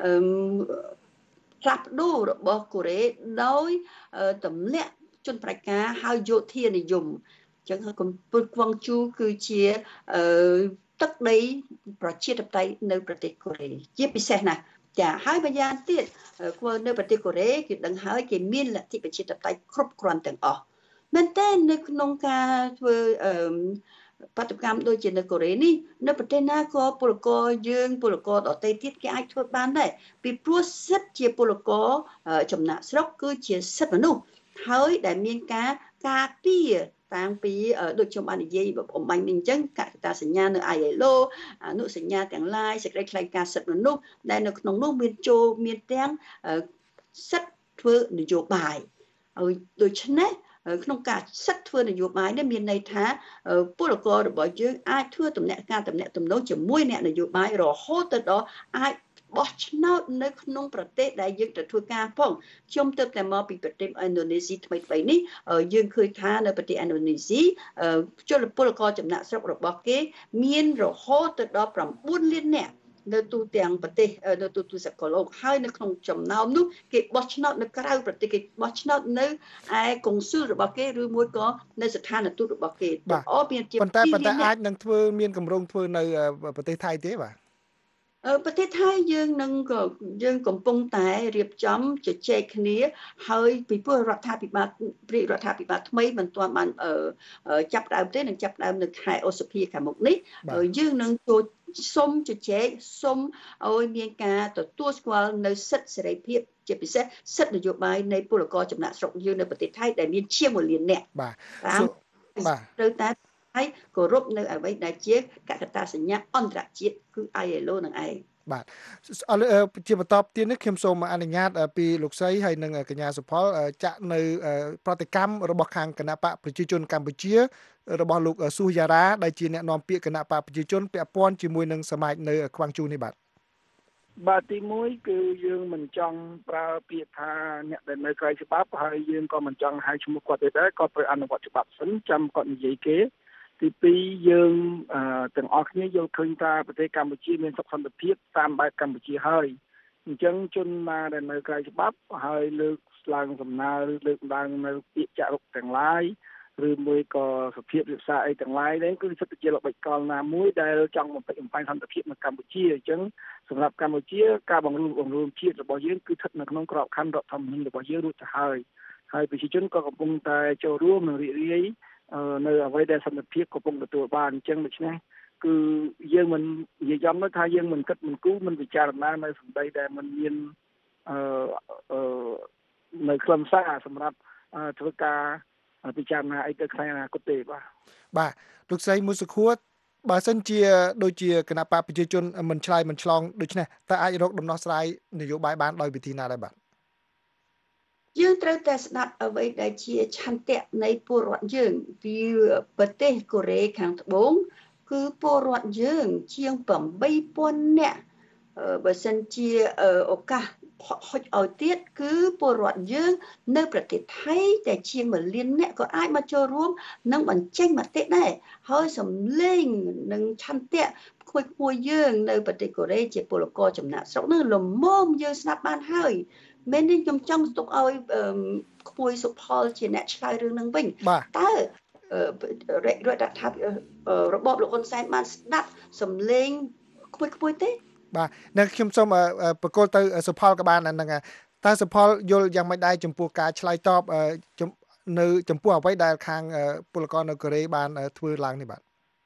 ផ្លាស់ប្ដូររបស់កូរ៉េដោយទម្លាក់ជនប្រជាការហើយយោធានិយមអញ្ចឹងកម្ពុជាខ្វង់ជូគឺជាទឹកដីប្រជាធិបតេយ្យនៅប្រទេសកូរ៉េជាពិសេសណាស់ចាហើយម្យ៉ាងទៀតនៅប្រទេសកូរ៉េគេដឹងហើយគេមានលទ្ធិប្រជាធិបតេយ្យគ្រប់គ្រាន់ទាំងអស់មែនតើនៅក្នុងការធ្វើបាតុកម្មដូចជានៅកូរ៉េនេះនៅប្រទេសណាក៏ពលករយើងពលករដទៃទៀតគេអាចធ្វើបានដែរពីព្រោះសិទ្ធិជាពលករចំណាក់ស្រុកគឺជាសិទ្ធិមនុស្សហើយដែលមានការការពារតាំងពីដូចខ្ញុំបាននិយាយបំបញ្ញនេះអញ្ចឹងកតាសញ្ញានៅ ILO អនុសញ្ញាទាំងឡាយសេចក្តីថ្លែងការណ៍សិទ្ធិមនុស្សដែលនៅក្នុងនោះមានទាំងសិទ្ធិធ្វើនយោបាយហើយដូច្នេះក្នុងការសិទ្ធិធ្វើនយោបាយនេះមានន័យថាពលកររបស់យើងអាចធ្វើទំនាក់ទំនងជាមួយអ្នកនយោបាយរហូតទៅដល់អាចបោះឆ្នោតនៅក្នុងប្រទេសដែលយើងទៅធ្វើការផងខ្ញុំទើបតែមកពីប្រទេសឥណ្ឌូនេស៊ីថ្មីនេះយើងឃើញថានៅប្រទេសឥណ្ឌូនេស៊ីពលករចំណាក់ស្រុករបស់គេមានរហូតទៅដល់9លាននាក់នៅទូទាំងប្រទេសនៅទូសកលលោកហើយនៅក្នុងចំណោមនោះគេបោះឆ្នោតនៅក្រៅប្រទេសគេបោះឆ្នោតនៅឯកុងស៊ុលរបស់គេឬមួយក៏នៅស្ថានទូតរបស់គេមានជាប៉ុន្តែអាចនឹងធ្វើមានកម្រងធ្វើនៅប្រទេសថៃទេបាទប្រទេសថៃយើងកំពុងតែរៀបចំជជែកគ្នាហើយពីព្រោះរដ្ឋាភិបាលថ្មីមិនទាន់បានចាប់ដើមទេនឹងចាប់ដើមនៅខែឧសភាខាងមុខនេះយើងនឹងចូលសុំជជែកសុំឲ្យមានការទទួលស្គាល់នៅសិទ្ធិសេរីភាពជាពិសេសសិទ្ធិនយោបាយនៃពលករចំណាក់ស្រុកយើងនៅប្រទេសថៃដែលមានជាង1លាននាក់បាទត្រូវតែហើយគោរពនៅអ្វីដែលជាកតាសញ្ញាអន្តរជាតិគឺ ILO នឹងឯងបាទជាបន្តទៀតនេះខ្ញុំសូមអនុញ្ញាតពីលោកស្រីហើយនិងកញ្ញាសុផលចាក់នៅប្រតិកម្មរបស់ខាងគណៈបកប្រជាជនកម្ពុជារបស់លោកស៊ូយ៉ារ៉ាដែលជាអ្នកនាំពាក្យគណៈបកប្រជាជនពាក់ព័ន្ធជាមួយនឹងសមាជនៅខ្វាំងជូនេះបាទទី1គឺយើងមិនចង់ប្រើពាក្យថាអ្នកដែលនៅក្រៅច្បាប់ហើយយើងក៏មិនចង់ហៅឈ្មោះគាត់ទេដែរគាត់ត្រូវអនុវត្តច្បាប់សិនចាំគាត់និយាយគេទី2យើងទាំងអស់គ្នាយល់ឃើញថាប្រទេសកម្ពុជាមានសុខសន្តិភាពតាមបែបកម្ពុជាហើយអញ្ចឹងជនណាដែលនៅក្រៅច្បាប់ហើយលើកឡើងសំណើឬលើកឡើងនៅពាក្យចាក់រុកទាំងឡាយឬមួយក៏សភាពវិសាអីទាំងឡាយនេះគឺសិទ្ធិជាល្បិចកលណាមួយដែលចង់បំពេញបំផាញសន្តិភាពនៅកម្ពុជាអញ្ចឹងសម្រាប់កម្ពុជាការបង្រួបជាតិរបស់យើងគឺស្ថិតនៅក្នុងក្របខ័ណ្ឌរដ្ឋធម្មនុញ្ញរបស់យើងរួចទៅហើយប្រជាជនក៏កំពុងតែចូលរួមនិងរីករាយនៅអ្វីដែលសន្តិភាពកំពុងទទួលបានអញ្ចឹងដូច្នេះគឺយើងមិននិយាយចំថាយើងមិនគិតមិនគូរមិនពិចារណានៅសម្ដីដែលมันមាននៅខ្លឹមសារសម្រាប់ធ្វើការពិចារណាអីទៅថ្ងៃអនាគតទេបាទលោកស្រីមួយសុខួរបើសិនជាដូចជាគណៈបកប្រជាជនមិនឆ្លើយមិនឆ្លងដូច្នេះតើអាចរកដំណោះស្រាយនយោបាយបានដោយវិធីណាដែរបាទយើងត្រូវតែស្ដាប់អ្វីដែលជាឆន្ទៈនៃពលរដ្ឋយើងពីប្រទេសកូរ៉េខាងត្បូងគឺពលរដ្ឋយើងជាង 8,000 នាក់បើសិនជាឱកាសហុចឲ្យទៀតគឺពលរដ្ឋយើងនៅប្រទេសថៃតែជាង 1 លាននាក់ក៏អាចមកចូលរួមនិងបញ្ចេញមតិដែរហើយសម្លេងនិងឆន្ទៈក្មួយយើងនៅប្រទេសកូរ៉េជាពលករចំណាក់ស្រុកនឹងលំមយើងស្ដាប់បានហើយមែនទេខ្ញុំចង់ទុកឲ្យក្មួយសុផលជាអ្នកឆ្លើយរឿងនឹងវិញតើរដ្ឋាភិបាលរបបលោកហ៊ុនសែនបានស្ដាប់សម្លេងក្មួយទេបាទនៅខ្ញុំសូមបកគលទៅសុផលក៏បានហ្នឹងតើសុផលយល់យ៉ាងម៉េចដែរចំពោះការឆ្លើយតបនៅចំពោះអ្វីដែលខាងពលករនៅកូរ៉េបានធ្វើឡើងនេះបាទ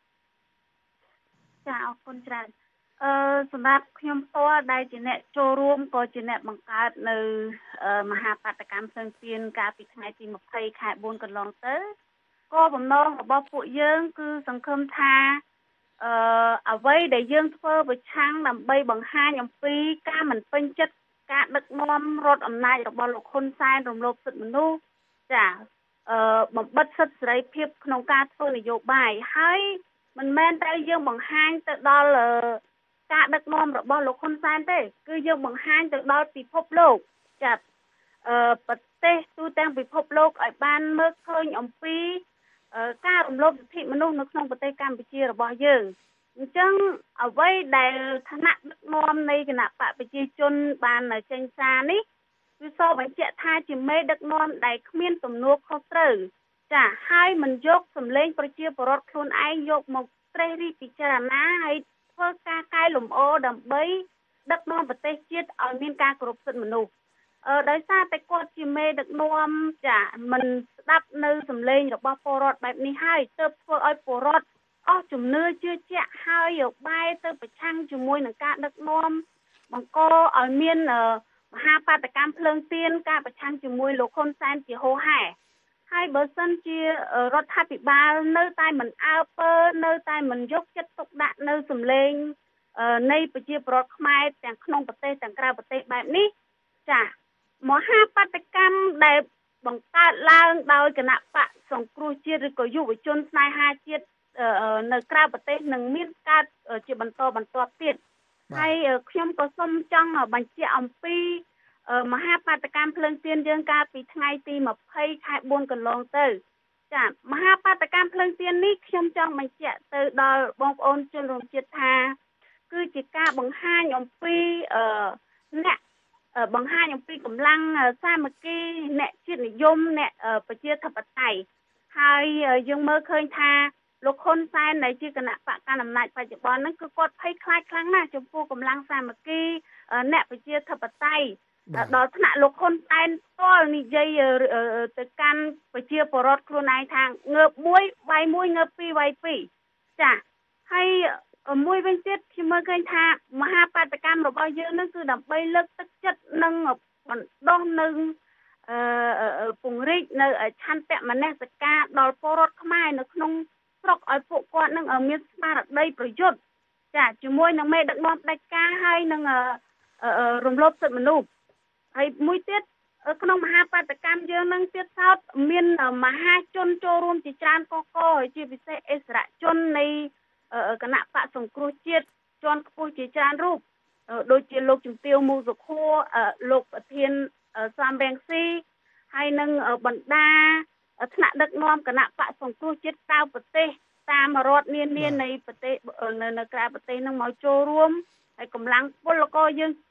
ចាអរគុណច្រើនសម្រាប់ខ្ញុំផ្ទាល់ដែលជាអ្នកចូលរួមក៏ជាអ្នកបង្កើតនៅមហាបាតកម្មផ្សេងទៀតកាលពីថ្ងៃទី20ខែ4កន្លងទៅក៏បំណងរបស់ពួកយើងគឺសង្ឃឹមថាអ្វីដែលយើងធ្វើប្រឆាំងដើម្បីបង្ហាញអំពីការមិនពេញចិត្តការដឹកនាំរដ្ឋអំណាចរបស់លោកហ៊ុនសែនរំលោភសិទ្ធិមនុស្សចាបំបិទសិទ្ធិសេរីភាពក្នុងការធ្វើនយោបាយហើយមិនមែនតែយើងបង្ហាញទៅដល់ការដឹកនាំរបស់លោកហ៊ុនសែនទេគឺយើងបង្ហាញទៅដល់ពិភពលោកចាប្រទេសទូទាំងពិភពលោកឲ្យបានមើលឃើញអំពីការរំលោភសិទ្ធិមនុស្សនៅក្នុងប្រទេសកម្ពុជារបស់យើងអញ្ចឹងអ្វីដែលឋានៈដឹកនាំនៃគណៈបកប្រជាជនបានចេញសារនេះគឺសរបញ្ជាក់ថាជាមេដឹកនាំដែលគ្មានទំនួលខុសត្រូវចាហើយមិនយកសម្លេងប្រជាពលរដ្ឋខ្លួនឯងយកមកត្រេះរិះពិចារណាហើយធ្វើការកែលម្អដើម្បីដឹកនាំប្រទេសជាតិឲ្យមានការគោរពសិទ្ធិមនុស្សដោយសារតែគាត់ជាមេដឹកនាំចាមិនស្ដាប់នៅសម្លេងរបស់ពលរដ្ឋបែបនេះហើយទើបធ្វើឲ្យពលរដ្ឋអស់ជំនឿជឿជាក់ហើយយកបែរទៅប្រឆាំងជាមួយនឹងការដឹកនាំបង្កឲ្យមានមហាបាតកម្មភ្លើងទៀនការប្រឆាំងជាមួយលោកហ៊ុនសែនជាហូរហែហើយបើសិនជារដ្ឋាភិបាលនៅតែមិនអើពើនៅតែមិនយកចិត្តទុកដាក់នៅសម្លេងនៃប្រជាពលរដ្ឋខ្មែរទាំងក្នុងប្រទេសទាំងក្រៅប្រទេសបែបនេះចាមហាបាតកម្មដែលបង្កើតឡើងដោយគណៈបកសង្គ្រោះជាតិឬក៏យុវជនស្នេហាជាតិនៅក្រៅប្រទេសនឹងមានកើតជាបន្តបន្ទាប់ទៀតហើយខ្ញុំក៏សូមចង់បញ្ជាក់អំពីមហាបាតកម្មភ្លើងទៀនយើងកាលពីថ្ងៃទី20ខែ4កន្លងទៅចាមហាបាតកម្មភ្លើងទៀននេះខ្ញុំចង់បញ្ជាក់ទៅដល់បងប្អូនជនរួមជាតិថាគឺជាការបង្ហាញអំពីអ្នកបង្ហាញអំពីកម្លាំងសាមគ្គីអ្នកជាតិនិយមអ្នកប្រជាធិបតេយ្យហើយយើងមើលឃើញថាលោកហ៊ុនសែនដែលជាគណៈបកកណ្ដាលអំណាចបច្ចុប្បន្នហ្នឹងគឺគាត់ភ័យខ្លាចខ្លាំងណាស់ចំពោះកម្លាំងសាមគ្គីអ្នកប្រជាធិបតេយ្យដល់ថ្នាក់លោកហ៊ុនសែនផ្ទាល់និយាយទៅកាន់ប្រជាពលរដ្ឋខ្លួនឯងថាងើបមួយវាយមួយងើបពីរវាយពីរចាហើយមួយវិញទៀតខ្ញុំមើលឃើញថាមហាបាតកម្មរបស់យើងនឹងគឺដើម្បីលើកទឹកចិត្តនិងបណ្ដុះនៅពង្រីកនៅឆន្ទៈមនសិការដល់ពលរដ្ឋខ្មែរនៅក្នុងស្រុកឲ្យពួកគាត់នឹងមានស្មារតីប្រយុទ្ធចាជាមួយនឹងមេដឹកនាំផ្ដាច់ការហើយនឹងរំលោភសិទ្ធិមនុស្សហើយមួយទៀតក្នុងមហាបាតកម្មយើងនឹងទៀតសោតមានមហាជនចូលរួមជាច្រើនកកជាពិសេសអិសរាជជននៃគណៈបកសង្គ្រោះជាតិជាន់ខ្ពស់ជាច្រើនរូបដូចជាលោកជំទាវមូសុខួរលោកប្រធានសំរងស៊ីហើយនឹងបណ្ដាថ្នាក់ដឹកនាំគណៈបកសង្គ្រោះជាតិក្រៅប្រទេសតាមរដ្ឋនានានៃប្រទេសនៅក្រៅប្រទេសនឹងមកចូលរួមហើយកម្លាំងពលករយើងជិត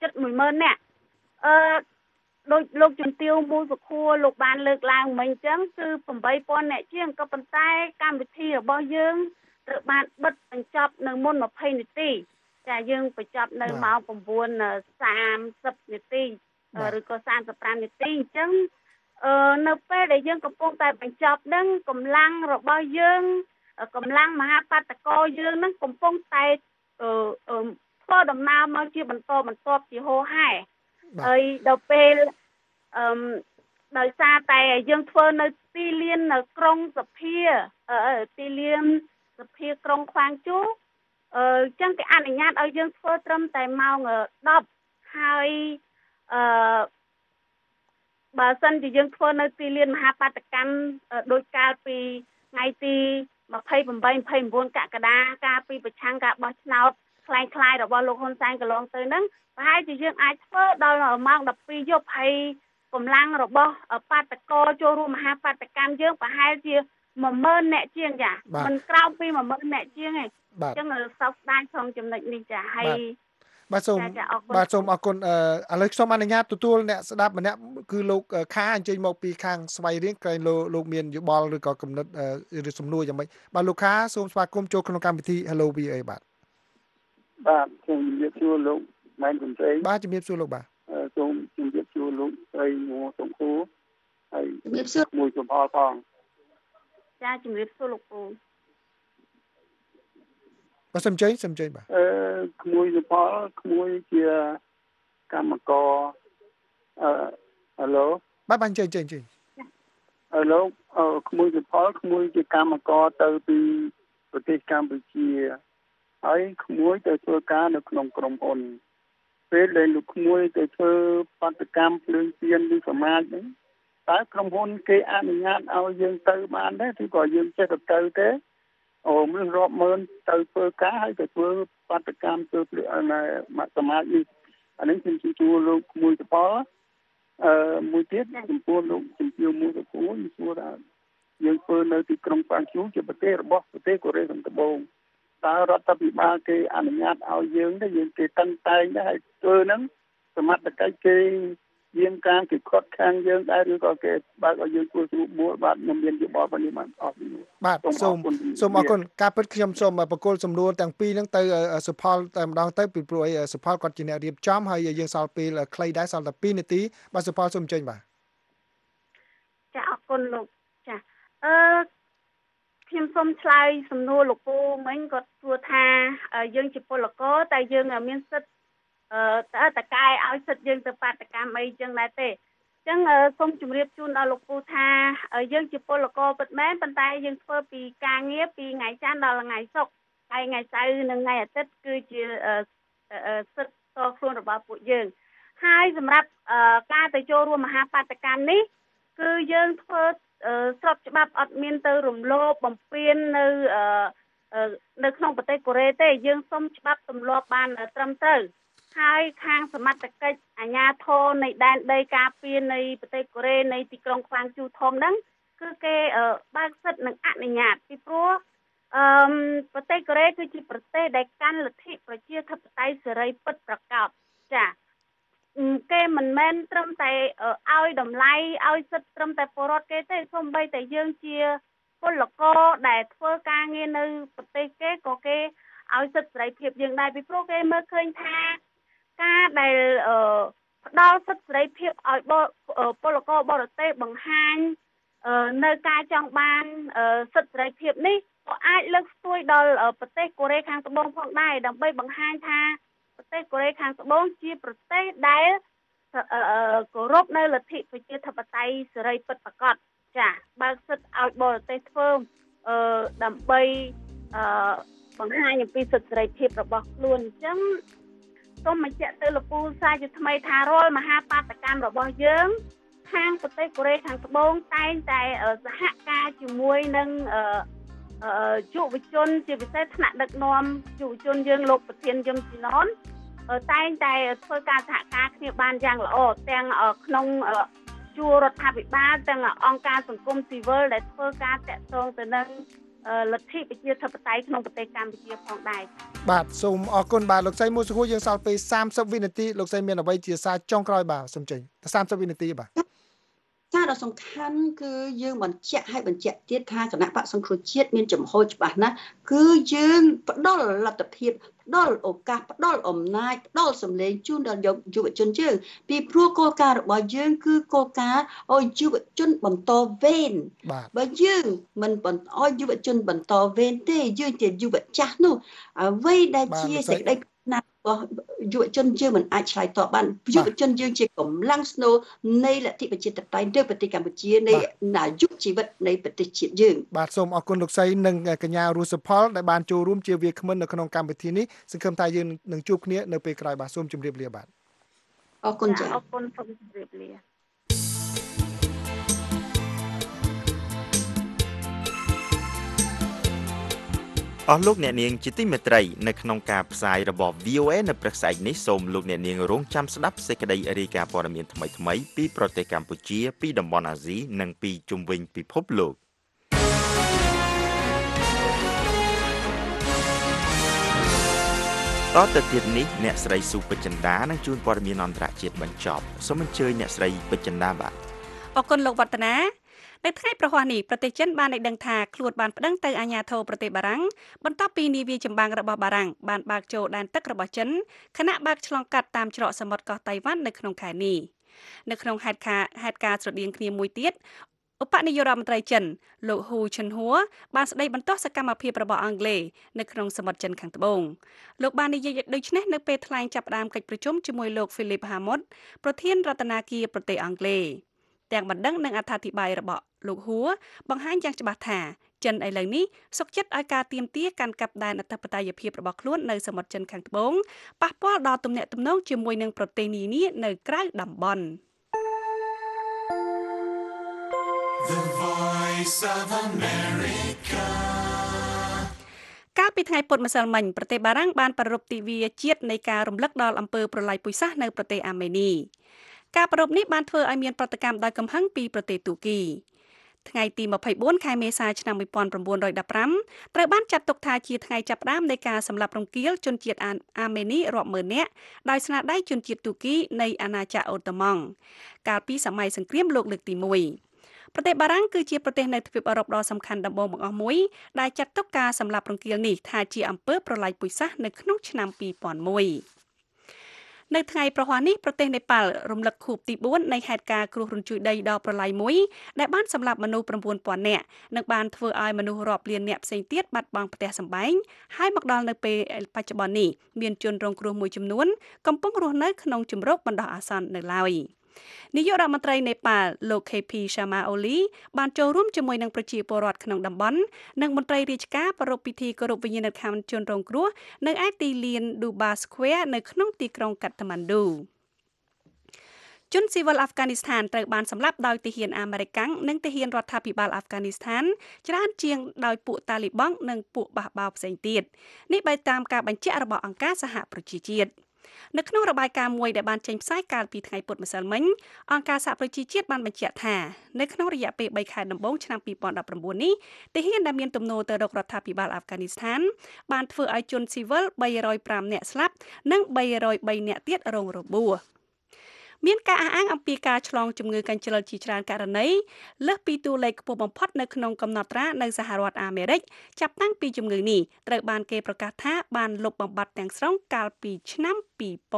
ជិត 10000 នាក់ដូចលោកជំទាវមូសុខួរលោកបានលើកឡើងមិញអញ្ចឹងគឺ 8000 នាក់ជាងក៏ប៉ុន្តែកម្មវិធីរបស់យើងត្រូវបានបិទបញ្ចប់នៅមុន20 នាទីចាយើងបញ្ចប់នៅម៉ោង 9:30 នាទីឬក៏ 35 នាទីអញ្ចឹងនៅពេលដែលយើងកំពុងតែបញ្ចប់ហ្នឹងកម្លាំងរបស់យើងកម្លាំងមហាបាតកោយើងហ្នឹងកំពុងតែធ្វើដំណើរមកជាបន្តបន្ទាប់ជាហូរហែហើយដល់ពេលដោយសារតែយើងធ្វើនៅទីលាននៅក្រុងសភាទីលានសភាក្រុងខ្វាងជូអញ្ចឹងគេអនុញ្ញាតឲ្យយើងធ្វើត្រឹមតែម៉ោង 10 ហើយបើសិនជាយើងធ្វើនៅទីលានមហាបាតកម្មដោយកាលពីថ្ងៃទី28 29 កក្កដាកាលពីប្រឆាំងការបោះឆ្នោតคล้ายៗរបស់លោកហ៊ុនសែនកន្លងទៅហ្នឹងប្រហែលជាយើងអាចធ្វើដល់ម៉ោង 12 យប់ហើយកម្លាំងរបស់បាតកោចូលរួមមហាបាតកម្មយើងប្រហែលជា 10000 នាក់ជាងចាមិនក្រៅពី 10000 នាក់ជាងទេអញ្ចឹងសោកស្ដាយក្នុងចំណុចនេះចាហើយបាទសូមអរគុណឥឡូវខ្ញុំអនុញ្ញាតទទួលអ្នកស្ដាប់ម្នាក់គឺលោកខាអញ្ជើញមកពីខាងស្វ័យរៀងក្រែងលោកមានយោបល់ឬក៏គំនិតឬសំណួរយ៉ាងម៉េចបាទលោកខាសូមស្វាគមន៍ចូលក្នុងកម្មវិធី Hello VA បាទខ្ញុំជំរាបសួរលោកម៉ែនកំសែងបាទជំរាបសួរលោកបាទសូមជំរាបសួរលោកស្រីងួរសុខួរហើយជំរាបសួរមួយចំហផងចាជំរាបសួរលោកពូបាទសំជិញបាទក្មួយសុផលក្មួយជាកម្មករឡូបាទអញ្ជើញឡូក្មួយសុផលក្មួយជាកម្មករទៅពីប្រទេសកម្ពុជាហើយក្មួយទៅធ្វើការនៅក្នុងក្រុមហ៊ុនពេលដែលលោកក្មួយទៅធ្វើបដកម្មភ្លើងទៀនឬសមាជហ្នឹងតើក្រុមហ៊ុនគេអនុញ្ញាតឲ្យយើងទៅបានទេឬក៏យើងចេះទៅទេមានរាប់ម៉ឺនទៅធ្វើការហើយទៅធ្វើបដកម្មធ្វើសមាជនេះអានេះខ្ញុំជួលោកមួយតបមួយទៀតចំពោះលោកជំទាវមួយទៅគួរសួរថាយើងធ្វើនៅទីក្រុងប៉ាងជូជាប្រទេសរបស់ប្រទេសកូរ៉េខាងត្បូងតើរដ្ឋាភិបាលគេអនុញ្ញាតឲ្យយើងទេយើងគេតឹងតែងដែរហើយធ្វើហ្នឹងសមត្ថកិច្ចគេយាមការគេខត់ខាងយើងដែរឬក៏គេបើកឲ្យយើងធ្វើស្រួលបួលបាទខ្ញុំមានយោបល់ប៉ុណ្នេះបានអស់បាទសូមអរគុណការពិតខ្ញុំសូមបកគលសំណួរទាំងពីរហ្នឹងទៅសុផលតែម្ដងទៅពីព្រោះសុផលគាត់ជាអ្នករៀបចំហើយយើងសល់ពេលខ្លីដែរសល់តែ2នាទីបាទសុផលសូមអញ្ជើញបាទចាអរគុណលោកចាខ្ញុំសូមឆ្លើយសំណួរលោកពូមិញគាត់សួរថាយើងជាពលករតែយើងមានសិទ្ធិតើកែឲ្យសិទ្ធិយើងទៅបាតកម្មអីចឹងដែរទេអញ្ចឹងសូមជម្រាបជូនដល់លោកពូថាយើងជាពលករពិតមែនប៉ុន្តែយើងធ្វើពីការងារពីថ្ងៃច័ន្ទដល់ថ្ងៃសុក្រហើយថ្ងៃសៅរ៍និងថ្ងៃអាទិត្យគឺជាសិទ្ធិតខ្លួនរបស់ពួកយើងហើយសម្រាប់ការទៅចូលរួមមហាបាតកម្មនេះគឺយើងធ្វើស្របច្បាប់អត់មានទៅរំលោភបំពាននៅក្នុងប្រទេសកូរ៉េទេយើងសុំច្បាប់ទម្លាប់បានត្រឹមត្រូវហើយខាងសមត្ថកិច្ចអាជ្ញាធរនៃដែនដីការពារនៃប្រទេសកូរ៉េនៃទីក្រុងខ្វាងជូធំហ្នឹងគឺគេបើកសិទ្ធិនិងអនុញ្ញាតពីព្រោះប្រទេសកូរ៉េគឺជាប្រទេសដែលកាន់លទ្ធិប្រជាធិបតេយ្យសេរីពិតប្រាកដចាគេមិនមែនត្រឹមតែឲ្យតម្លៃឲ្យសិទ្ធិត្រឹមតែពលរដ្ឋគេទេសូម្បីតែយើងជាពលករដែលធ្វើការងារនៅប្រទេសគេក៏គេឲ្យសិទ្ធិសេរីភាពយើងដែរពីព្រោះគេមើលឃើញថាការដែលផ្ដល់សិទ្ធិសេរីភាពឲ្យពលករបរទេសបង្ហាញនៅការចង់បានសិទ្ធិសេរីភាពនេះក៏អាចលើកស្ទួយដល់ប្រទេសកូរ៉េខាងត្បូងផងដែរដើម្បីបង្ហាញថាប្រទេសកូរ៉េខាងត្បូងជាប្រទេសដែលគោរពនៅលទ្ធិប្រជាធិបតេយ្យសេរីពិតប្រាកដចាបើកសិទ្ធិឲ្យបរទេសធ្វើដើម្បីបង្ហាញអំពីសិទ្ធិសេរីភាពរបស់ខ្លួនអញ្ចឹងសូមបញ្ជាក់ទៅលោកពូសាជាថ្មីថារាល់មហាបាតកម្មរបស់យើងខាងប្រទេសកូរ៉េខាងត្បូងតែងតែសហការជាមួយនឹងយុវជនជាពិសេសថ្នាក់ដឹកនាំយុវជនយើងលោកប្រធានយឹមស៊ីណនតែងតែធ្វើការសហការគ្នាបានយ៉ាងល្អទាំងក្នុងជួររដ្ឋាភិបាលទាំងអង្គការសង្គមស៊ីវិលដែលធ្វើការតាក់ទងទៅនឹងលទ្ធិប្រជាធិបតេយ្យក្នុងប្រទេសកម្ពុជាផងដែរបាទសូមអរគុណបាទលោកស្រីមួយសុខួរយើងសល់ពេល30វិនាទីលោកស្រីមានអ្វីជាសារចុងក្រោយបាទសូមចេញ30វិនាទីបាទសារដ៏សំខាន់គឺយើងបញ្ជាក់ឲ្យបញ្ជាក់ទៀតថាគណៈបក្សសង្គ្រោះជាតិមានចំហច្បាស់ណាស់គឺយើងផ្ដល់លទ្ធភាពផ្ដល់ឱកាសផ្ដល់អំណាចផ្ដល់សម្លេងជូនដល់យុវជនយើងពីព្រោះគោលការណ៍របស់យើងគឺគោលការណ៍ឲ្យយុវជនបន្តវេនបើយើងមិនឲ្យយុវជនបន្តវេនទេយើងជាយុវចាស់នោះអ្វីដែលជាសេចក្តីណារបស់យុវជនយើងមិនអាចឆ្លើយតបបានយុវជនយើងជាកម្លាំងស្នូលនៃលទ្ធិប្រជាធិបតេយ្យនៅប្រទេសកម្ពុជានៃអាយុជីវិតនៃប្រទេសជាតិយើងបាទសូមអរគុណលោកស្រីនិងកញ្ញារស់សុផលដែលបានចូលរួមជាវាគ្មិននៅក្នុងកម្មវិធីនេះសង្ឃឹមថាយើងនឹងជួបគ្នានៅពេលក្រោយបាទសូមជម្រាបលាបាទអរគុណចា៎អរគុណសូមជម្រាបលាអស់លោកអ្នកនាងជាទីមេត្រីនៅក្នុងការផ្សាយរបស់ VOA នៅព្រឹកស្អែកនេះសូមលោកអ្នកនាងរងចាំស្ដាប់សេចក្តីរាយការណ៍ព័ត៌មានថ្មីៗពីប្រទេសកម្ពុជាពីតំបន់អាស៊ីនិងពីជុំវិញពិភពលោកតទៅទៀតនេះអ្នកស្រីស៊ូពេជ្រចិន្តានឹងជួនព័ត៌មានអន្តរជាតិបញ្ចប់សូមអញ្ជើញអ្នកស្រីពេជ្រចិន្តាបាទអរគុណលោកវឌ្ឍនានៅថ្ងៃប្រហ័សនេះប្រទេសចិនបានឲ្យដឹងថាខ្លួនបានប្តឹងទៅអាជ្ញាធរប្រទេសបារាំងបន្ទាប់ពីនាវាចម្បាំងរបស់បារាំងបានបើកចូលដែនទឹករបស់ចិនខណៈបើកឆ្លងកាត់តាមច្រកសមុទ្រកោះតៃវ៉ាន់នៅក្នុងខែនេះនៅក្នុងហេតុការណ៍ស្រដៀងគ្នាមួយទៀតឧបនាយករដ្ឋមន្ត្រីចិនលោកហ៊ូឈិនហួរបានស្ដីបន្ទោសសកម្មភាពរបស់អង់គ្លេសនៅក្នុងសមុទ្រចិនខាងត្បូងលោកបាននិយាយដូចនេះនៅពេលថ្លែងចាប់ផ្ដើមកិច្ចប្រជុំជាមួយលោក Philip Hammond ប្រធានរដ្ឋាភិបាលប្រទេសអង់គ្លេសទាំងបណ្ដឹងនិងអត្ថាធិប្បាយរបស់លោកហួរបង្ហាញយ៉ាងច្បាស់ថាចិនឥឡូវនេះសុខចិត្តឲ្យការទាមទារកាន់កាប់ដែនអធិបតេយ្យភាពរបស់ខ្លួននៅសមុទ្រចិនខាងត្បូងប៉ះពាល់ដល់ទំនាក់ទំនងជាមួយនឹងប្រទេសនានានៅក្រៅតំបន់ The Voice of America កាលពីថ្ងៃពុធម្សិលមិញប្រទេសបារាំងបានប្រារព្ធទិវាជាតិនៃការរំលឹកដល់អំពើប្រល័យពូជសាសន៍នៅប្រទេសអាមេនីការប្រារព្ធនេះបានធ្វើឲ្យមានប្រតិកម្មដោយកំហឹងពីប្រទេសទូគីថ្ងៃទី24ខែមេសាឆ្នាំ1915ត្រូវបានចាត់ទុកថាជាថ្ងៃចាប់ផ្ដើមនៃការសម្លាប់រង្គាលជនជាតិអាមេនីរាប់ម៉ឺននាក់ដោយស្នាដៃជនជាតិទូគីនៃអាណាចក្រអូតូម៉ង់កាលពីសម័យសង្គ្រាមលោកលើកទី1ប្រទេសបារាំងគឺជាប្រទេសនៅទ្វីបអឺរ៉ុបដ៏សំខាន់ដំបូងបង្អស់មួយដែលចាត់ទុកការសម្លាប់រង្គាលនេះថាជាអំពើប្រល័យពូជសាសន៍នៅក្នុងឆ្នាំ2001នៅថ្ងៃប្រហ័សនេះប្រទេសនេប៉ាល់រំលឹកខួបទី4នៃហេតុការណ៍គ្រោះរញ្ជួយដីដ៏ប្រឡាយមួយដែលបានសម្លាប់មនុស្ស 9,000 នាក់និងបានធ្វើឲ្យមនុស្សរាប់លាននាក់ផ្សេងទៀតបាត់បង់ផ្ទះសម្បែងហើយមកដល់នៅពេលបច្ចុប្បន្ននេះមានជនរងគ្រោះមួយចំនួនកំពុងរស់នៅក្នុងជំរកបណ្ដោះអាសន្ននៅឡើយនាយករដ្ឋមន្ត្រីនេប៉ាល់លោក KP Sharma Oli បានចូលរួមជាមួយនឹងប្រជាពលរដ្ឋក្នុងតំបន់និងមន្ត្រីរាជការប្រារព្ធពិធីគោរពវិញ្ញាណក្ខន្ធជនរងគ្រោះនៅឯទីលាន Duba Square នៅក្នុងទីក្រុងកាត្មាន់ឌូជនស៊ីវិលអាហ្វហ្គានីស្ថានត្រូវបានសម្លាប់ដោយទាហានអាមេរិកនិងទាហានរដ្ឋាភិបាលអាហ្វហ្គានីស្ថានច្រើនជាងដោយពួកតាលីបង់និងពួកបះបោរផ្សេងទៀតនេះbyតាមការបញ្ជាក់របស់អង្គការសហប្រជាជាតិនៅក្នុងរបាយការណ៍មួយដែលបានចេញផ្សាយកាលពីថ្ងៃពុធម្សិលមិញអង្គការសហប្រជាជាតិបានបញ្ជាក់ថានៅក្នុងរយៈពេល3ខែដំបូងឆ្នាំ2019នេះទាហានដែលមានទំនោរទៅរករដ្ឋាភិបាលអាហ្វហ្គានីស្ថានបានធ្វើឲ្យជនស៊ីវិល305នាក់ស្លាប់និង303នាក់ទៀតរងរបួសមានការអះអាងអំពីការឆ្លងជំងឺកាញ់ជ្រុលជាច្រើនករណីលើសពីតួលេខខ្ពស់បំផុតនៅក្នុងកំណត់ត្រានៅសហរដ្ឋអាមេរិកចាប់តាំងពីជំងឺនេះត្រូវបានគេប្រកាសថាបានលុបបំបាត់ទាំងស្រុងកាលពីឆ្នាំ2000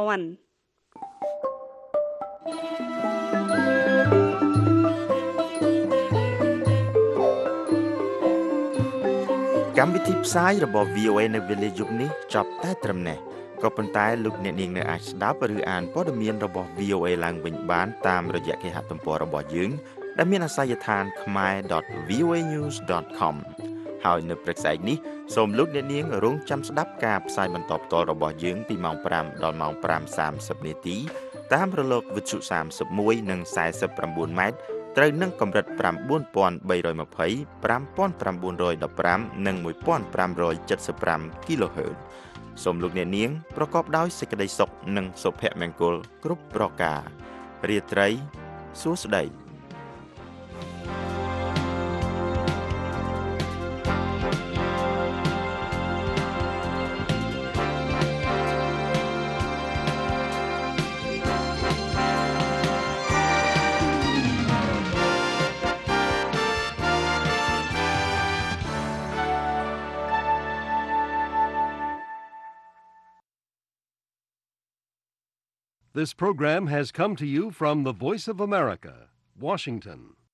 កម្មវិធីផ្សាយរបស់ VOA នៅវេលាយប់នេះចប់តែត្រឹមនេះក៏ប៉ុន្តែលោកអ្នកនាងនៅអាចស្ដាប់ឬអានព័ត៌មានរបស់ VOA ឡើងវិញបានតាមរយៈគេហទំព័ររបស់យើងដែលមានអាសយដ្ឋាន khmer.voanews.com ហើយនៅព្រឹកស្អែកនេះសូមលោកអ្នកនាងរងចាំស្ដាប់ការផ្សាយបន្តផ្ទាល់របស់យើងពីម៉ោង5ដល់ម៉ោង5:30នាទីតាមរលកវិទ្យុ31និង49ម៉ែត្រត្រូវនឹងកម្រិត9320 5915និង1575 kHzសូមលោកអ្នកនាងប្រកបដោយសេចក្តីសុខនិងសុភមង្គលគ្រប់ប្រការរាត្រីសួស្តី This program has come to you from the Voice of America, Washington.